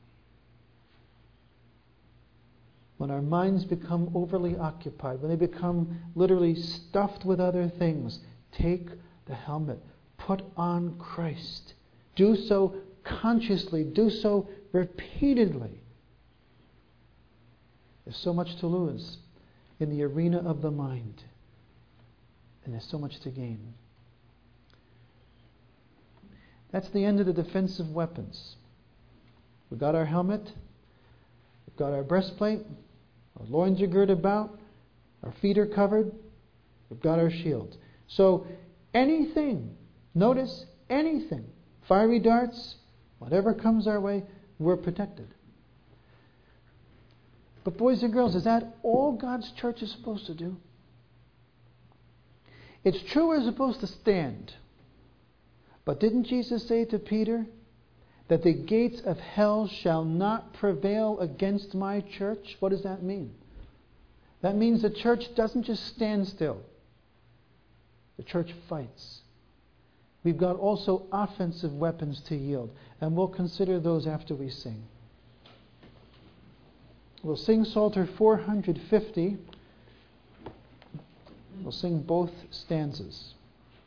When our minds become overly occupied, when they become literally stuffed with other things, take the helmet. Put on Christ. Do so consciously. Do so repeatedly. There's so much to lose in the arena of the mind. And there's so much to gain. That's the end of the defensive weapons. We've got our helmet. We've got our breastplate. Our loins are girded about. Our feet are covered. We've got our shield. So anything, notice anything, fiery darts, whatever comes our way, we're protected. But boys and girls, is that all God's church is supposed to do? It's true we're supposed to stand. But didn't Jesus say to Peter that the gates of hell shall not prevail against my church? What does that mean? That means the church doesn't just stand still. The church fights. We've got also offensive weapons to yield, and we'll consider those after we sing. We'll sing Psalter four hundred fifty. We'll sing both stanzas.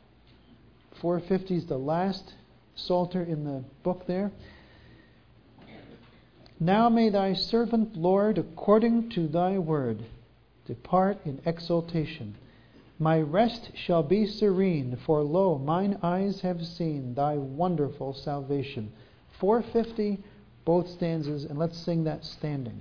four fifty is the last Psalter in the book there. Now may thy servant, Lord, according to thy word, depart in exultation. My rest shall be serene, for lo, mine eyes have seen thy wonderful salvation. four fifty, both stanzas, and let's sing that standing.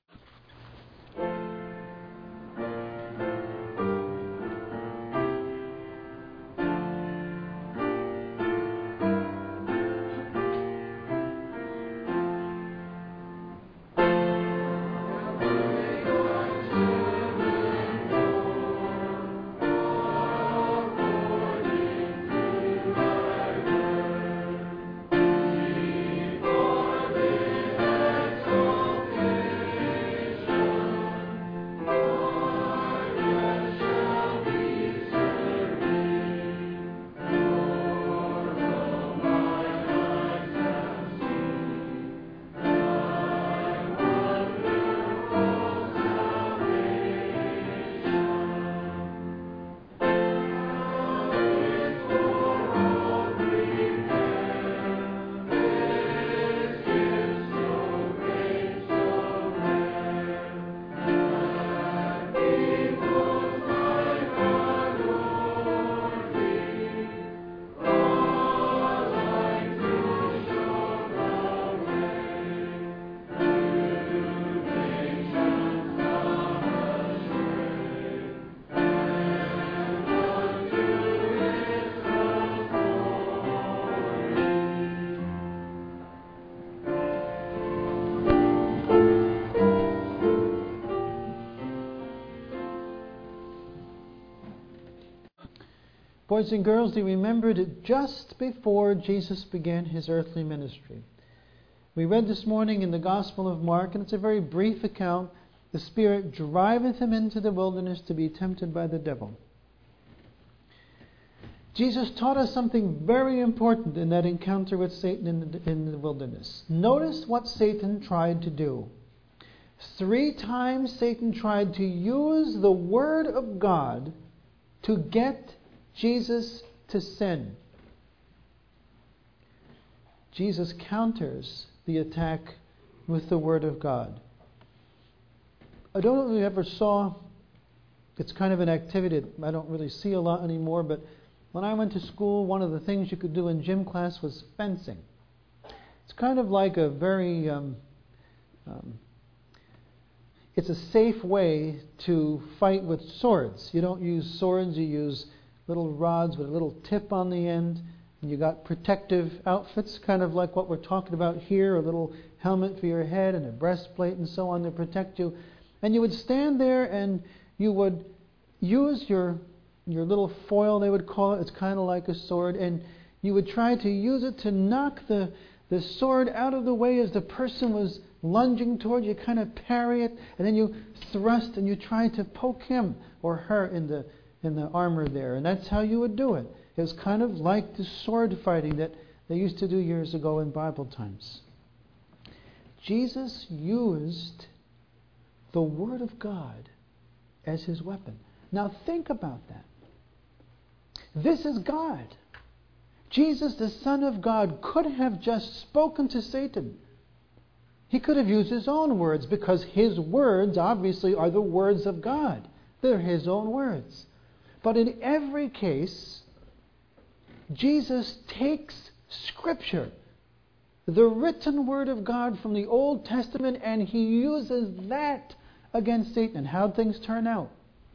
Boys and girls, do you remember that just before Jesus began his earthly ministry? We read this morning in the Gospel of Mark, and it's a very brief account. The Spirit driveth him into the wilderness to be tempted by the devil. Jesus taught us something very important in that encounter with Satan in the, in the wilderness. Notice what Satan tried to do. Three times Satan tried to use the Word of God to get Jesus to sin. Jesus counters the attack with the Word of God. I don't know if you ever saw, it's kind of an activity that I don't really see a lot anymore, but when I went to school, one of the things you could do in gym class was fencing. It's kind of like a very, um, um, it's a safe way to fight with swords. You don't use swords, you use little rods with a little tip on the end, and you got protective outfits, kind of like what we're talking about here, a little helmet for your head and a breastplate and so on to protect you. And you would stand there and you would use your your little foil, they would call it. It's kind of like a sword, and you would try to use it to knock the, the sword out of the way as the person was lunging toward you. Kind of parry it, and then you thrust and you try to poke him or her in the in the armor there, and that's how you would do it. It was kind of like the sword fighting that they used to do years ago in Bible times. Jesus used the Word of God as his weapon. Now think about that. This is God. Jesus, the Son of God, could have just spoken to Satan. He could have used his own words, because his words obviously are the words of God. They're his own words. But in every case, Jesus takes Scripture, the written Word of God from the Old Testament, and he uses that against Satan. And how'd things turn out?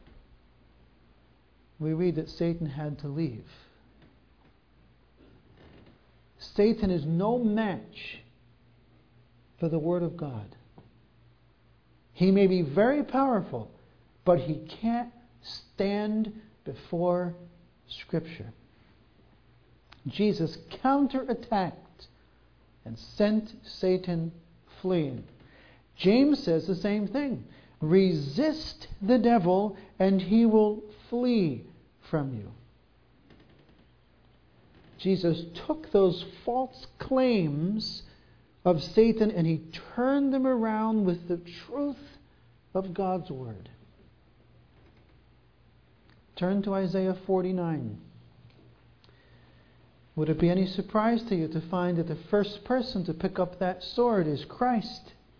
We read that Satan had to leave. Satan is no match for the Word of God. He may be very powerful, but he can't stand before Scripture. Jesus counterattacked and sent Satan fleeing. James says the same thing. Resist the devil and he will flee from you. Jesus took those false claims of Satan and he turned them around with the truth of God's Word. Turn to Isaiah forty-nine. Would it be any surprise to you to find that the first person to pick up that sword is Christ?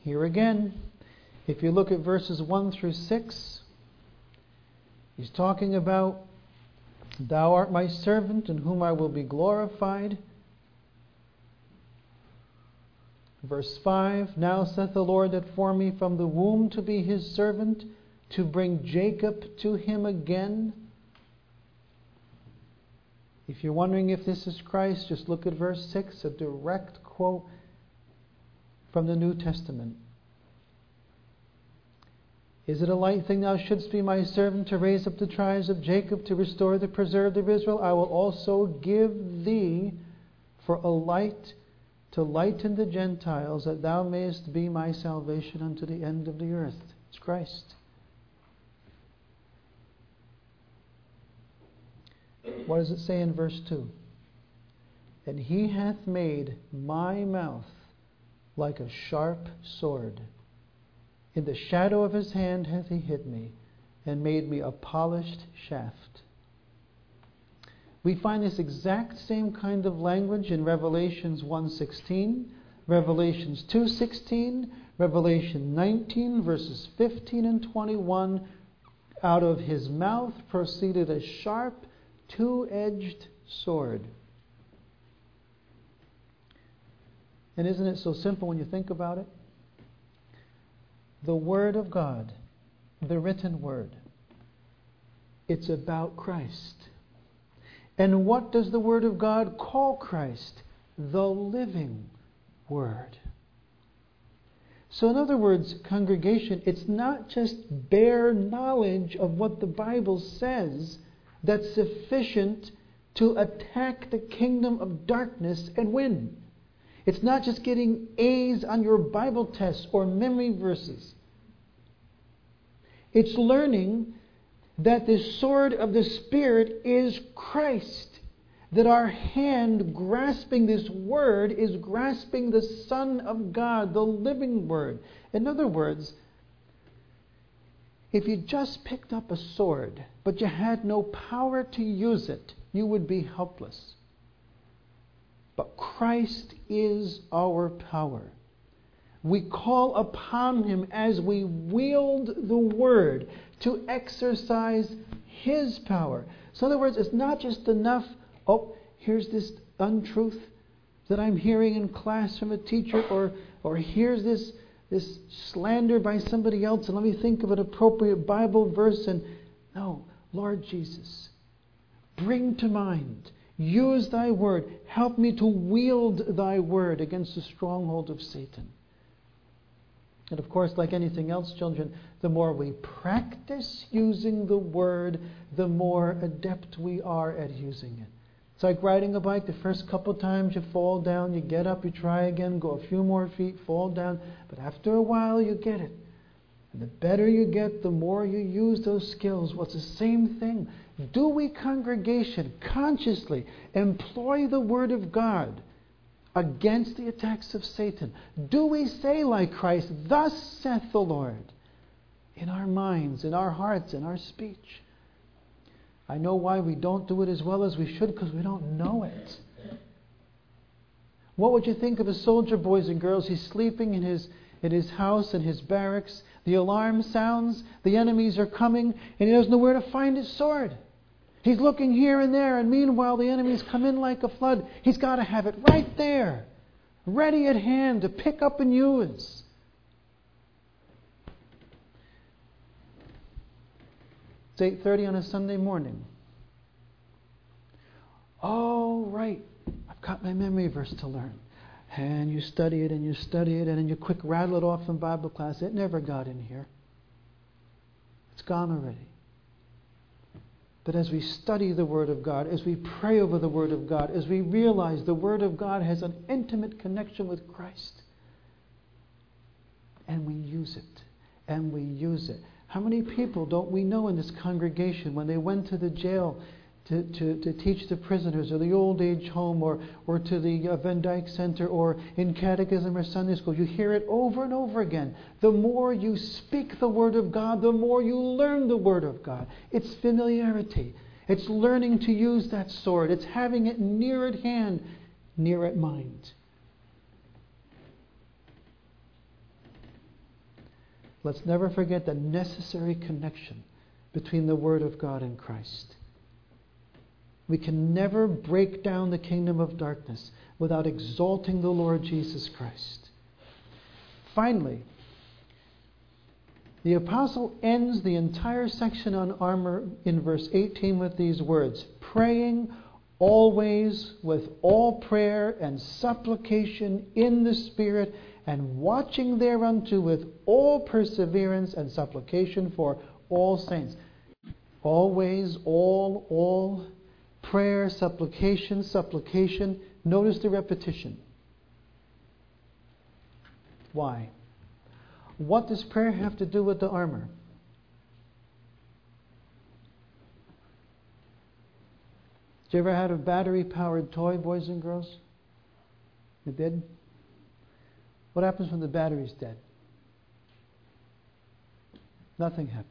Here again, if you look at verses one through six, he's talking about, thou art my servant in whom I will be glorified. Verse five, now saith the Lord that formed me from the womb to be his servant, to bring Jacob to him again. If you're wondering if this is Christ, just look at verse six, a direct quote from the New Testament. Is it a light thing thou shouldst be my servant to raise up the tribes of Jacob, to restore the preserved of Israel? I will also give thee for a light to lighten the Gentiles, that thou mayest be my salvation unto the end of the earth. It's Christ. What does it say in verse two? And he hath made my mouth like a sharp sword. In the shadow of his hand hath he hid me, and made me a polished shaft. We find this exact same kind of language in Revelations one sixteen, Revelations two sixteen, Revelation nineteen, verses fifteen and twenty-one. Out of his mouth proceeded a sharp, two-edged sword. And isn't it so simple when you think about it? The Word of God, the written Word, it's about Christ. And what does the Word of God call Christ? The living Word. So in other words, congregation, it's not just bare knowledge of what the Bible says that's sufficient to attack the kingdom of darkness and win. It's not just getting A's on your Bible tests or memory verses. It's learning that the sword of the Spirit is Christ. That our hand grasping this word is grasping the Son of God, the living Word. In other words, if you just picked up a sword, but you had no power to use it, you would be helpless. But Christ is our power. We call upon Him as we wield the Word to exercise His power. So in other words, it's not just enough, oh, here's this untruth that I'm hearing in class from a teacher, or or here's this, this slander by somebody else, and let me think of an appropriate Bible verse. And no, Lord Jesus, bring to mind, use Thy Word, help me to wield Thy Word against the stronghold of Satan. And of course, like anything else, children, the more we practice using the Word, the more adept we are at using it. It's like riding a bike. The first couple times you fall down, you get up, you try again, go a few more feet, fall down. But after a while you get it. And the better you get, the more you use those skills. Well, it's the same thing. Do we, congregation, consciously employ the Word of God against the attacks of Satan? Do we say like Christ, thus saith the Lord, in our minds, in our hearts, in our speech? I know why we don't do it as well as we should, because we don't know it. What would you think of a soldier, boys and girls? He's sleeping in his, in his house, in his barracks. The alarm sounds, the enemies are coming, and he doesn't know where to find his sword. He's looking here and there, and meanwhile the enemies come in like a flood. He's got to have it right there, ready at hand to pick up and use. It's eight thirty on a Sunday morning. Oh, right. I've got my memory verse to learn. And you study it and you study it and then you quick rattle it off in Bible class. It never got in here. It's gone already. But as we study the Word of God, as we pray over the Word of God, as we realize the Word of God has an intimate connection with Christ, and we use it, and we use it. How many people don't we know in this congregation when they went to the jail to, to, to teach the prisoners, or the old age home, or, or to the uh, Van Dyke Center, or in catechism or Sunday school? You hear it over and over again. The more you speak the Word of God, the more you learn the Word of God. It's familiarity. It's learning to use that sword. It's having it near at hand, near at mind. let's never forget the necessary connection between the Word of God and Christ. We can never break down the kingdom of darkness without exalting the Lord Jesus Christ. Finally, the apostle ends the entire section on armor in verse eighteen with these words, praying always with all prayer and supplication in the Spirit, and watching thereunto with all perseverance and supplication for all saints. Always, all, all, prayer, supplication, supplication. Notice the repetition. Why? What does prayer have to do with the armor? Did you ever had a battery-powered toy, boys and girls? You did? What happens when the battery's dead? Nothing happens.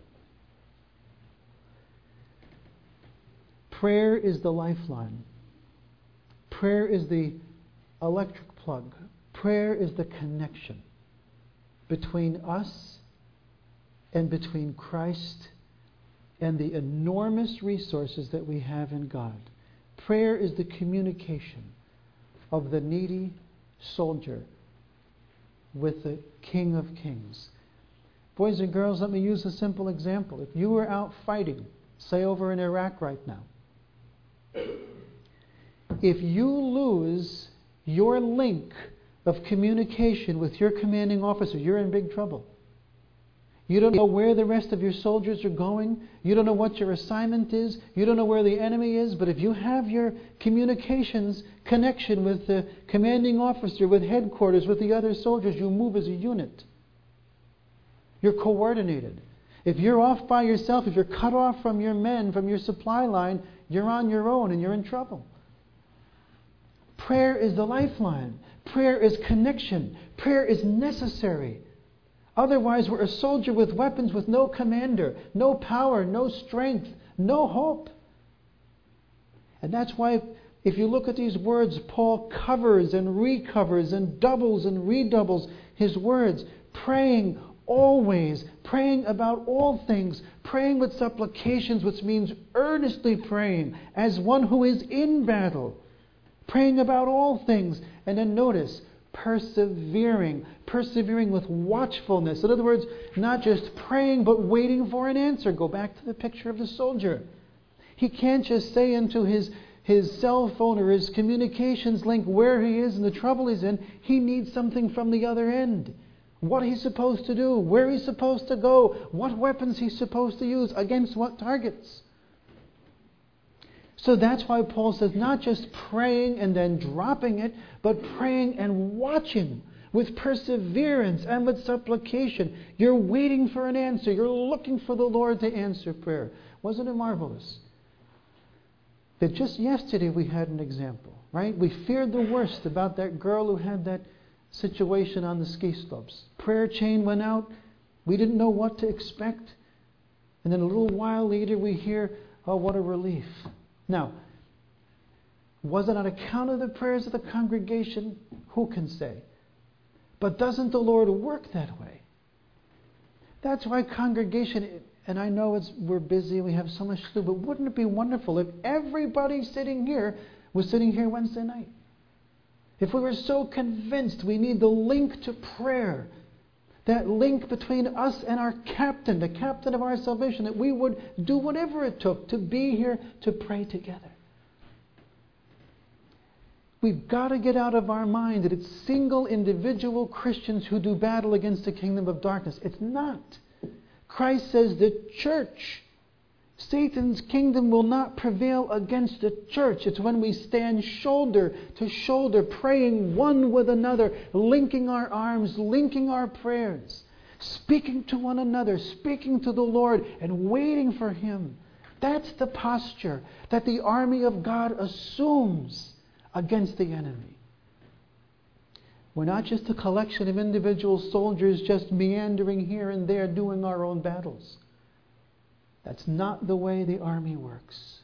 Prayer is the lifeline. Prayer is the electric plug. Prayer is the connection between us and between Christ and the enormous resources that we have in God. Prayer is the communication of the needy soldier with the King of Kings. Boys and girls, let me use a simple example. If you were out fighting, say over in Iraq right now, if you lose your link of communication with your commanding officer, you're in big trouble. You don't know where the rest of your soldiers are going. You don't know what your assignment is. You don't know where the enemy is. But if you have your communications connection with the commanding officer, with headquarters, with the other soldiers, you move as a unit. You're coordinated. If you're off by yourself, if you're cut off from your men, from your supply line, you're on your own and you're in trouble. Prayer is the lifeline. Prayer is connection. Prayer is necessary. Otherwise, we're a soldier with weapons with no commander, no power, no strength, no hope. And that's why, if you look at these words, Paul covers and recovers and doubles and redoubles his words, praying always, praying about all things, praying with supplications, which means earnestly praying, as one who is in battle, praying about all things. And then notice, persevering, persevering with watchfulness. In other words, not just praying, but waiting for an answer. Go back to the picture of the soldier. He can't just say into his, his cell phone or his communications link where he is and the trouble he's in. He needs something from the other end. What he's supposed to do, where he's supposed to go, what weapons he's supposed to use, against what targets. So that's why Paul says not just praying and then dropping it, but praying and watching with perseverance and with supplication. You're waiting for an answer. You're looking for the Lord to answer prayer. Wasn't it marvelous? That just yesterday we had an example, right? We feared the worst about that girl who had that situation on the ski slopes. Prayer chain went out. We didn't know what to expect. And then a little while later we hear, oh, what a relief. Now, was it on account of the prayers of the congregation? Who can say? But doesn't the Lord work that way? That's why congregation, and I know it's we're busy, we have so much to do, but wouldn't it be wonderful if everybody sitting here was sitting here Wednesday night? If we were so convinced we need the link to prayer, that link between us and our captain, the captain of our salvation, that we would do whatever it took to be here to pray together. We've got to get out of our mind that it's single individual Christians who do battle against the kingdom of darkness. It's not. Christ says the church, Satan's kingdom will not prevail against the church. It's when we stand shoulder to shoulder, praying one with another, linking our arms, linking our prayers, speaking to one another, speaking to the Lord, and waiting for Him. That's the posture that the army of God assumes against the enemy. We're not just a collection of individual soldiers just meandering here and there doing our own battles. That's not the way the army works.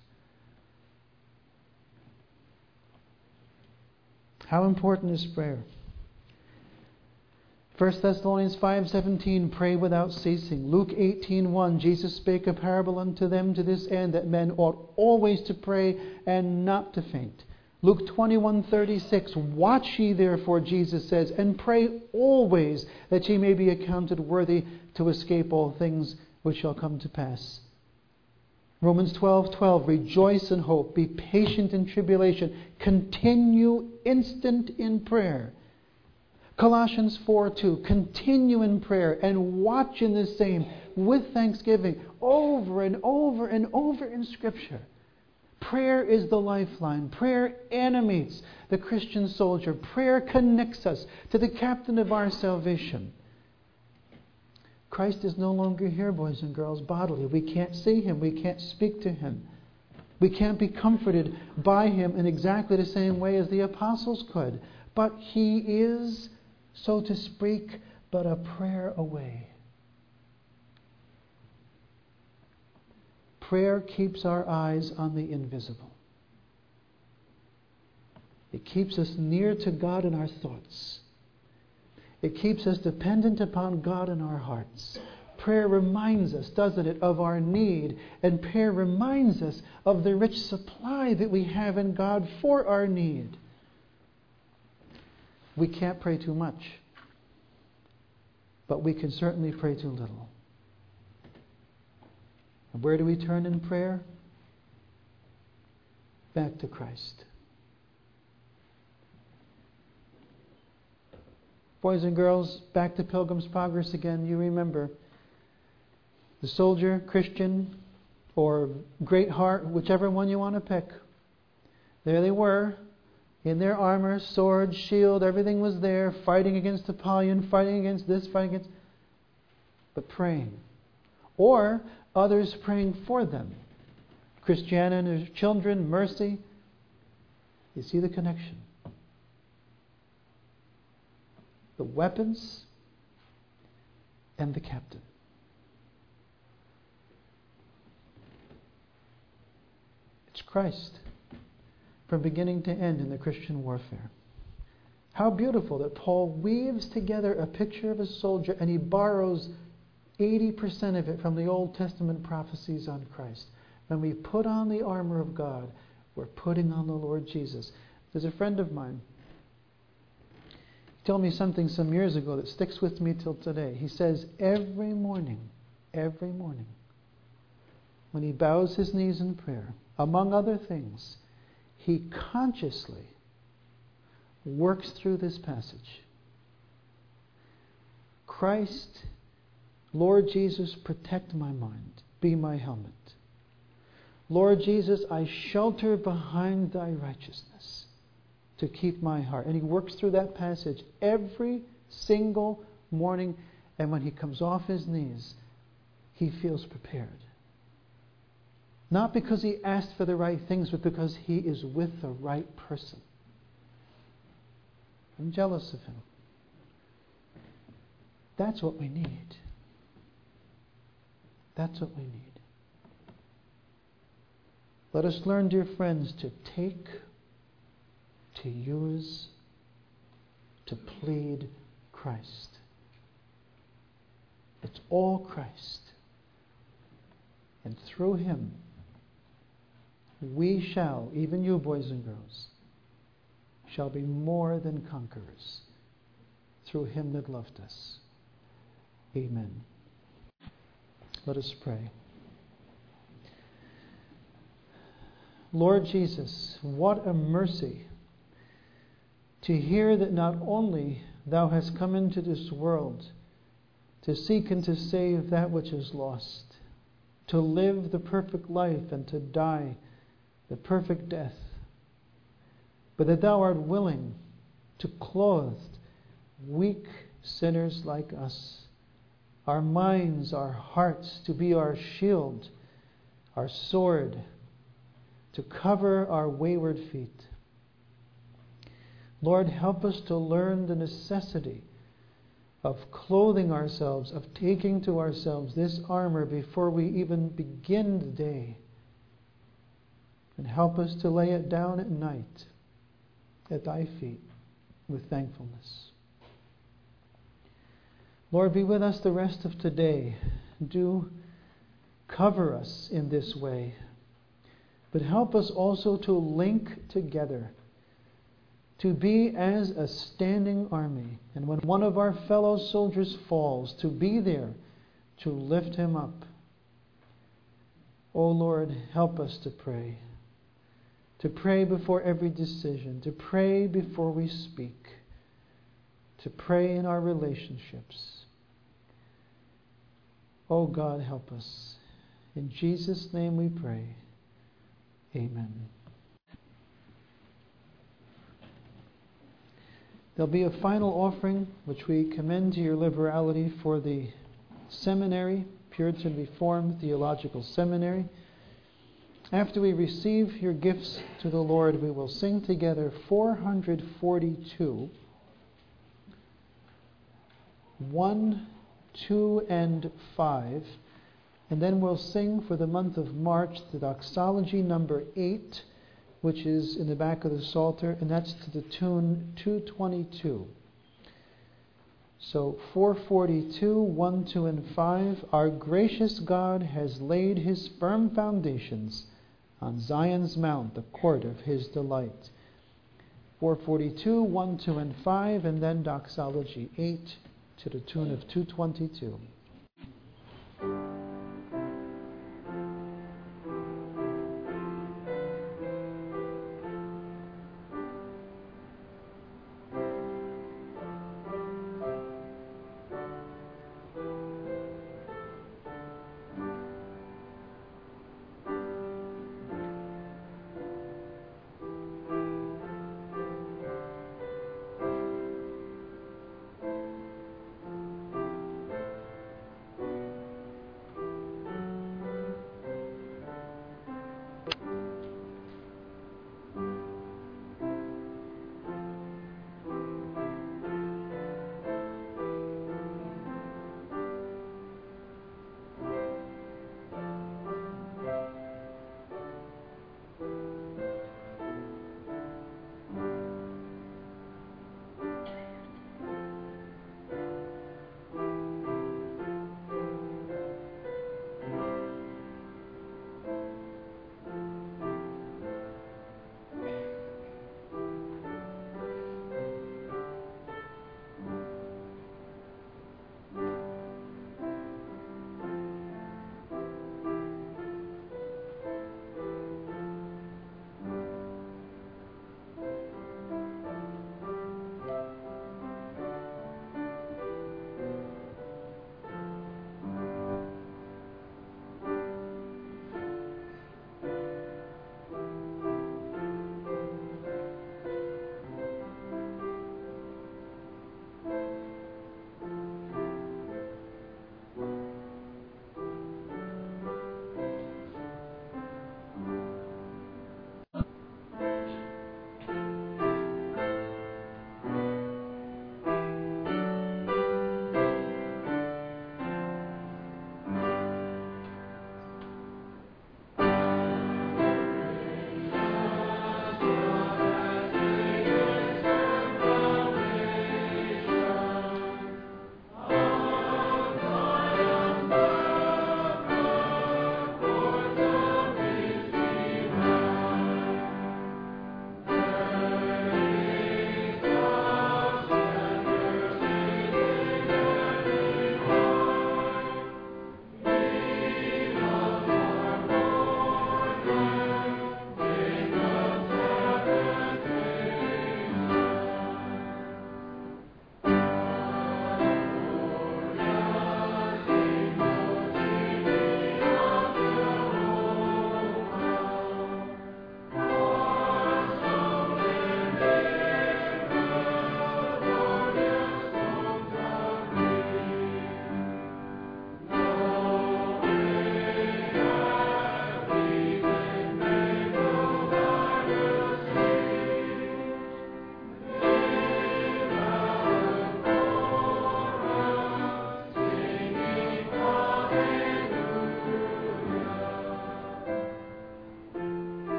How important is prayer? First Thessalonians five seventeen, pray without ceasing. Luke eighteen one, Jesus spake a parable unto them to this end, that men ought always to pray and not to faint. Luke twenty-one thirty-six, watch ye therefore, Jesus says, and pray always, that ye may be accounted worthy to escape all things which shall come to pass. Romans twelve twelve, rejoice in hope, be patient in tribulation, continue instant in prayer. Colossians four two, continue in prayer and watch in the same with thanksgiving, over and over and over in Scripture. Prayer is the lifeline. Prayer animates the Christian soldier. Prayer connects us to the captain of our salvation. Christ is no longer here, boys and girls, bodily. We can't see Him. We can't speak to Him. We can't be comforted by Him in exactly the same way as the apostles could. But He is, so to speak, but a prayer away. Prayer keeps our eyes on the invisible. It keeps us near to God in our thoughts. It keeps us dependent upon God in our hearts. Prayer reminds us, doesn't it, of our need. And prayer reminds us of the rich supply that we have in God for our need. We can't pray too much, but we can certainly pray too little. And where do we turn in prayer? Back to Christ. Boys and girls, back to Pilgrim's Progress again. You remember the soldier, Christian, or Great Heart, whichever one you want to pick. There they were, in their armor, sword, shield, everything was there, fighting against Apollyon, fighting against this, fighting against... but praying. Or others praying for them. Christiana and her children, mercy. You see the connection. The weapons and the captain. It's Christ from beginning to end in the Christian warfare. How beautiful that Paul weaves together a picture of a soldier and he borrows eighty percent of it from the Old Testament prophecies on Christ. When we put on the armor of God, we're putting on the Lord Jesus. There's a friend of mine. He told me something some years ago that sticks with me till today. He says every morning, every morning, when he bows his knees in prayer, among other things, he consciously works through this passage. Christ, Lord Jesus, protect my mind. Be my helmet. Lord Jesus, I shelter behind thy righteousness to keep my heart. And he works through that passage every single morning. And when he comes off his knees, he feels prepared. Not because he asked for the right things, but because he is with the right person. I'm jealous of him. That's what we need. That's what we need. Let us learn, dear friends, to take, to use, to plead Christ. It's all Christ. And through him, we shall, even you boys and girls, shall be more than conquerors through him that loved us. Amen. Let us pray. Lord Jesus, what a mercy to hear that not only thou hast come into this world to seek and to save that which is lost, to live the perfect life and to die the perfect death, but that thou art willing to clothe weak sinners like us, our minds, our hearts, to be our shield, our sword, to cover our wayward feet. Lord, help us to learn the necessity of clothing ourselves, of taking to ourselves this armor before we even begin the day. And help us to lay it down at night at thy feet with thankfulness. Lord, be with us the rest of today. Do cover us in this way. But help us also to link together, to be as a standing army. And when one of our fellow soldiers falls, to be there to lift him up. O Lord, help us to pray. To pray before every decision. To pray before we speak. To pray in our relationships. O God, help us. In Jesus' name we pray. Amen. There'll be a final offering which we commend to your liberality for the seminary, Puritan Reformed Theological Seminary. After we receive your gifts to the Lord, we will sing together four hundred forty-two, one, two, and five. And then we'll sing for the month of March the doxology number eight, which is in the back of the Psalter, and that's to the tune two twenty-two. So four forty-two, one, two, and five. Our gracious God has laid his firm foundations on Zion's mount, the court of his delight. four forty-two, one, two, and five, and then doxology eight to the tune of two twenty-two.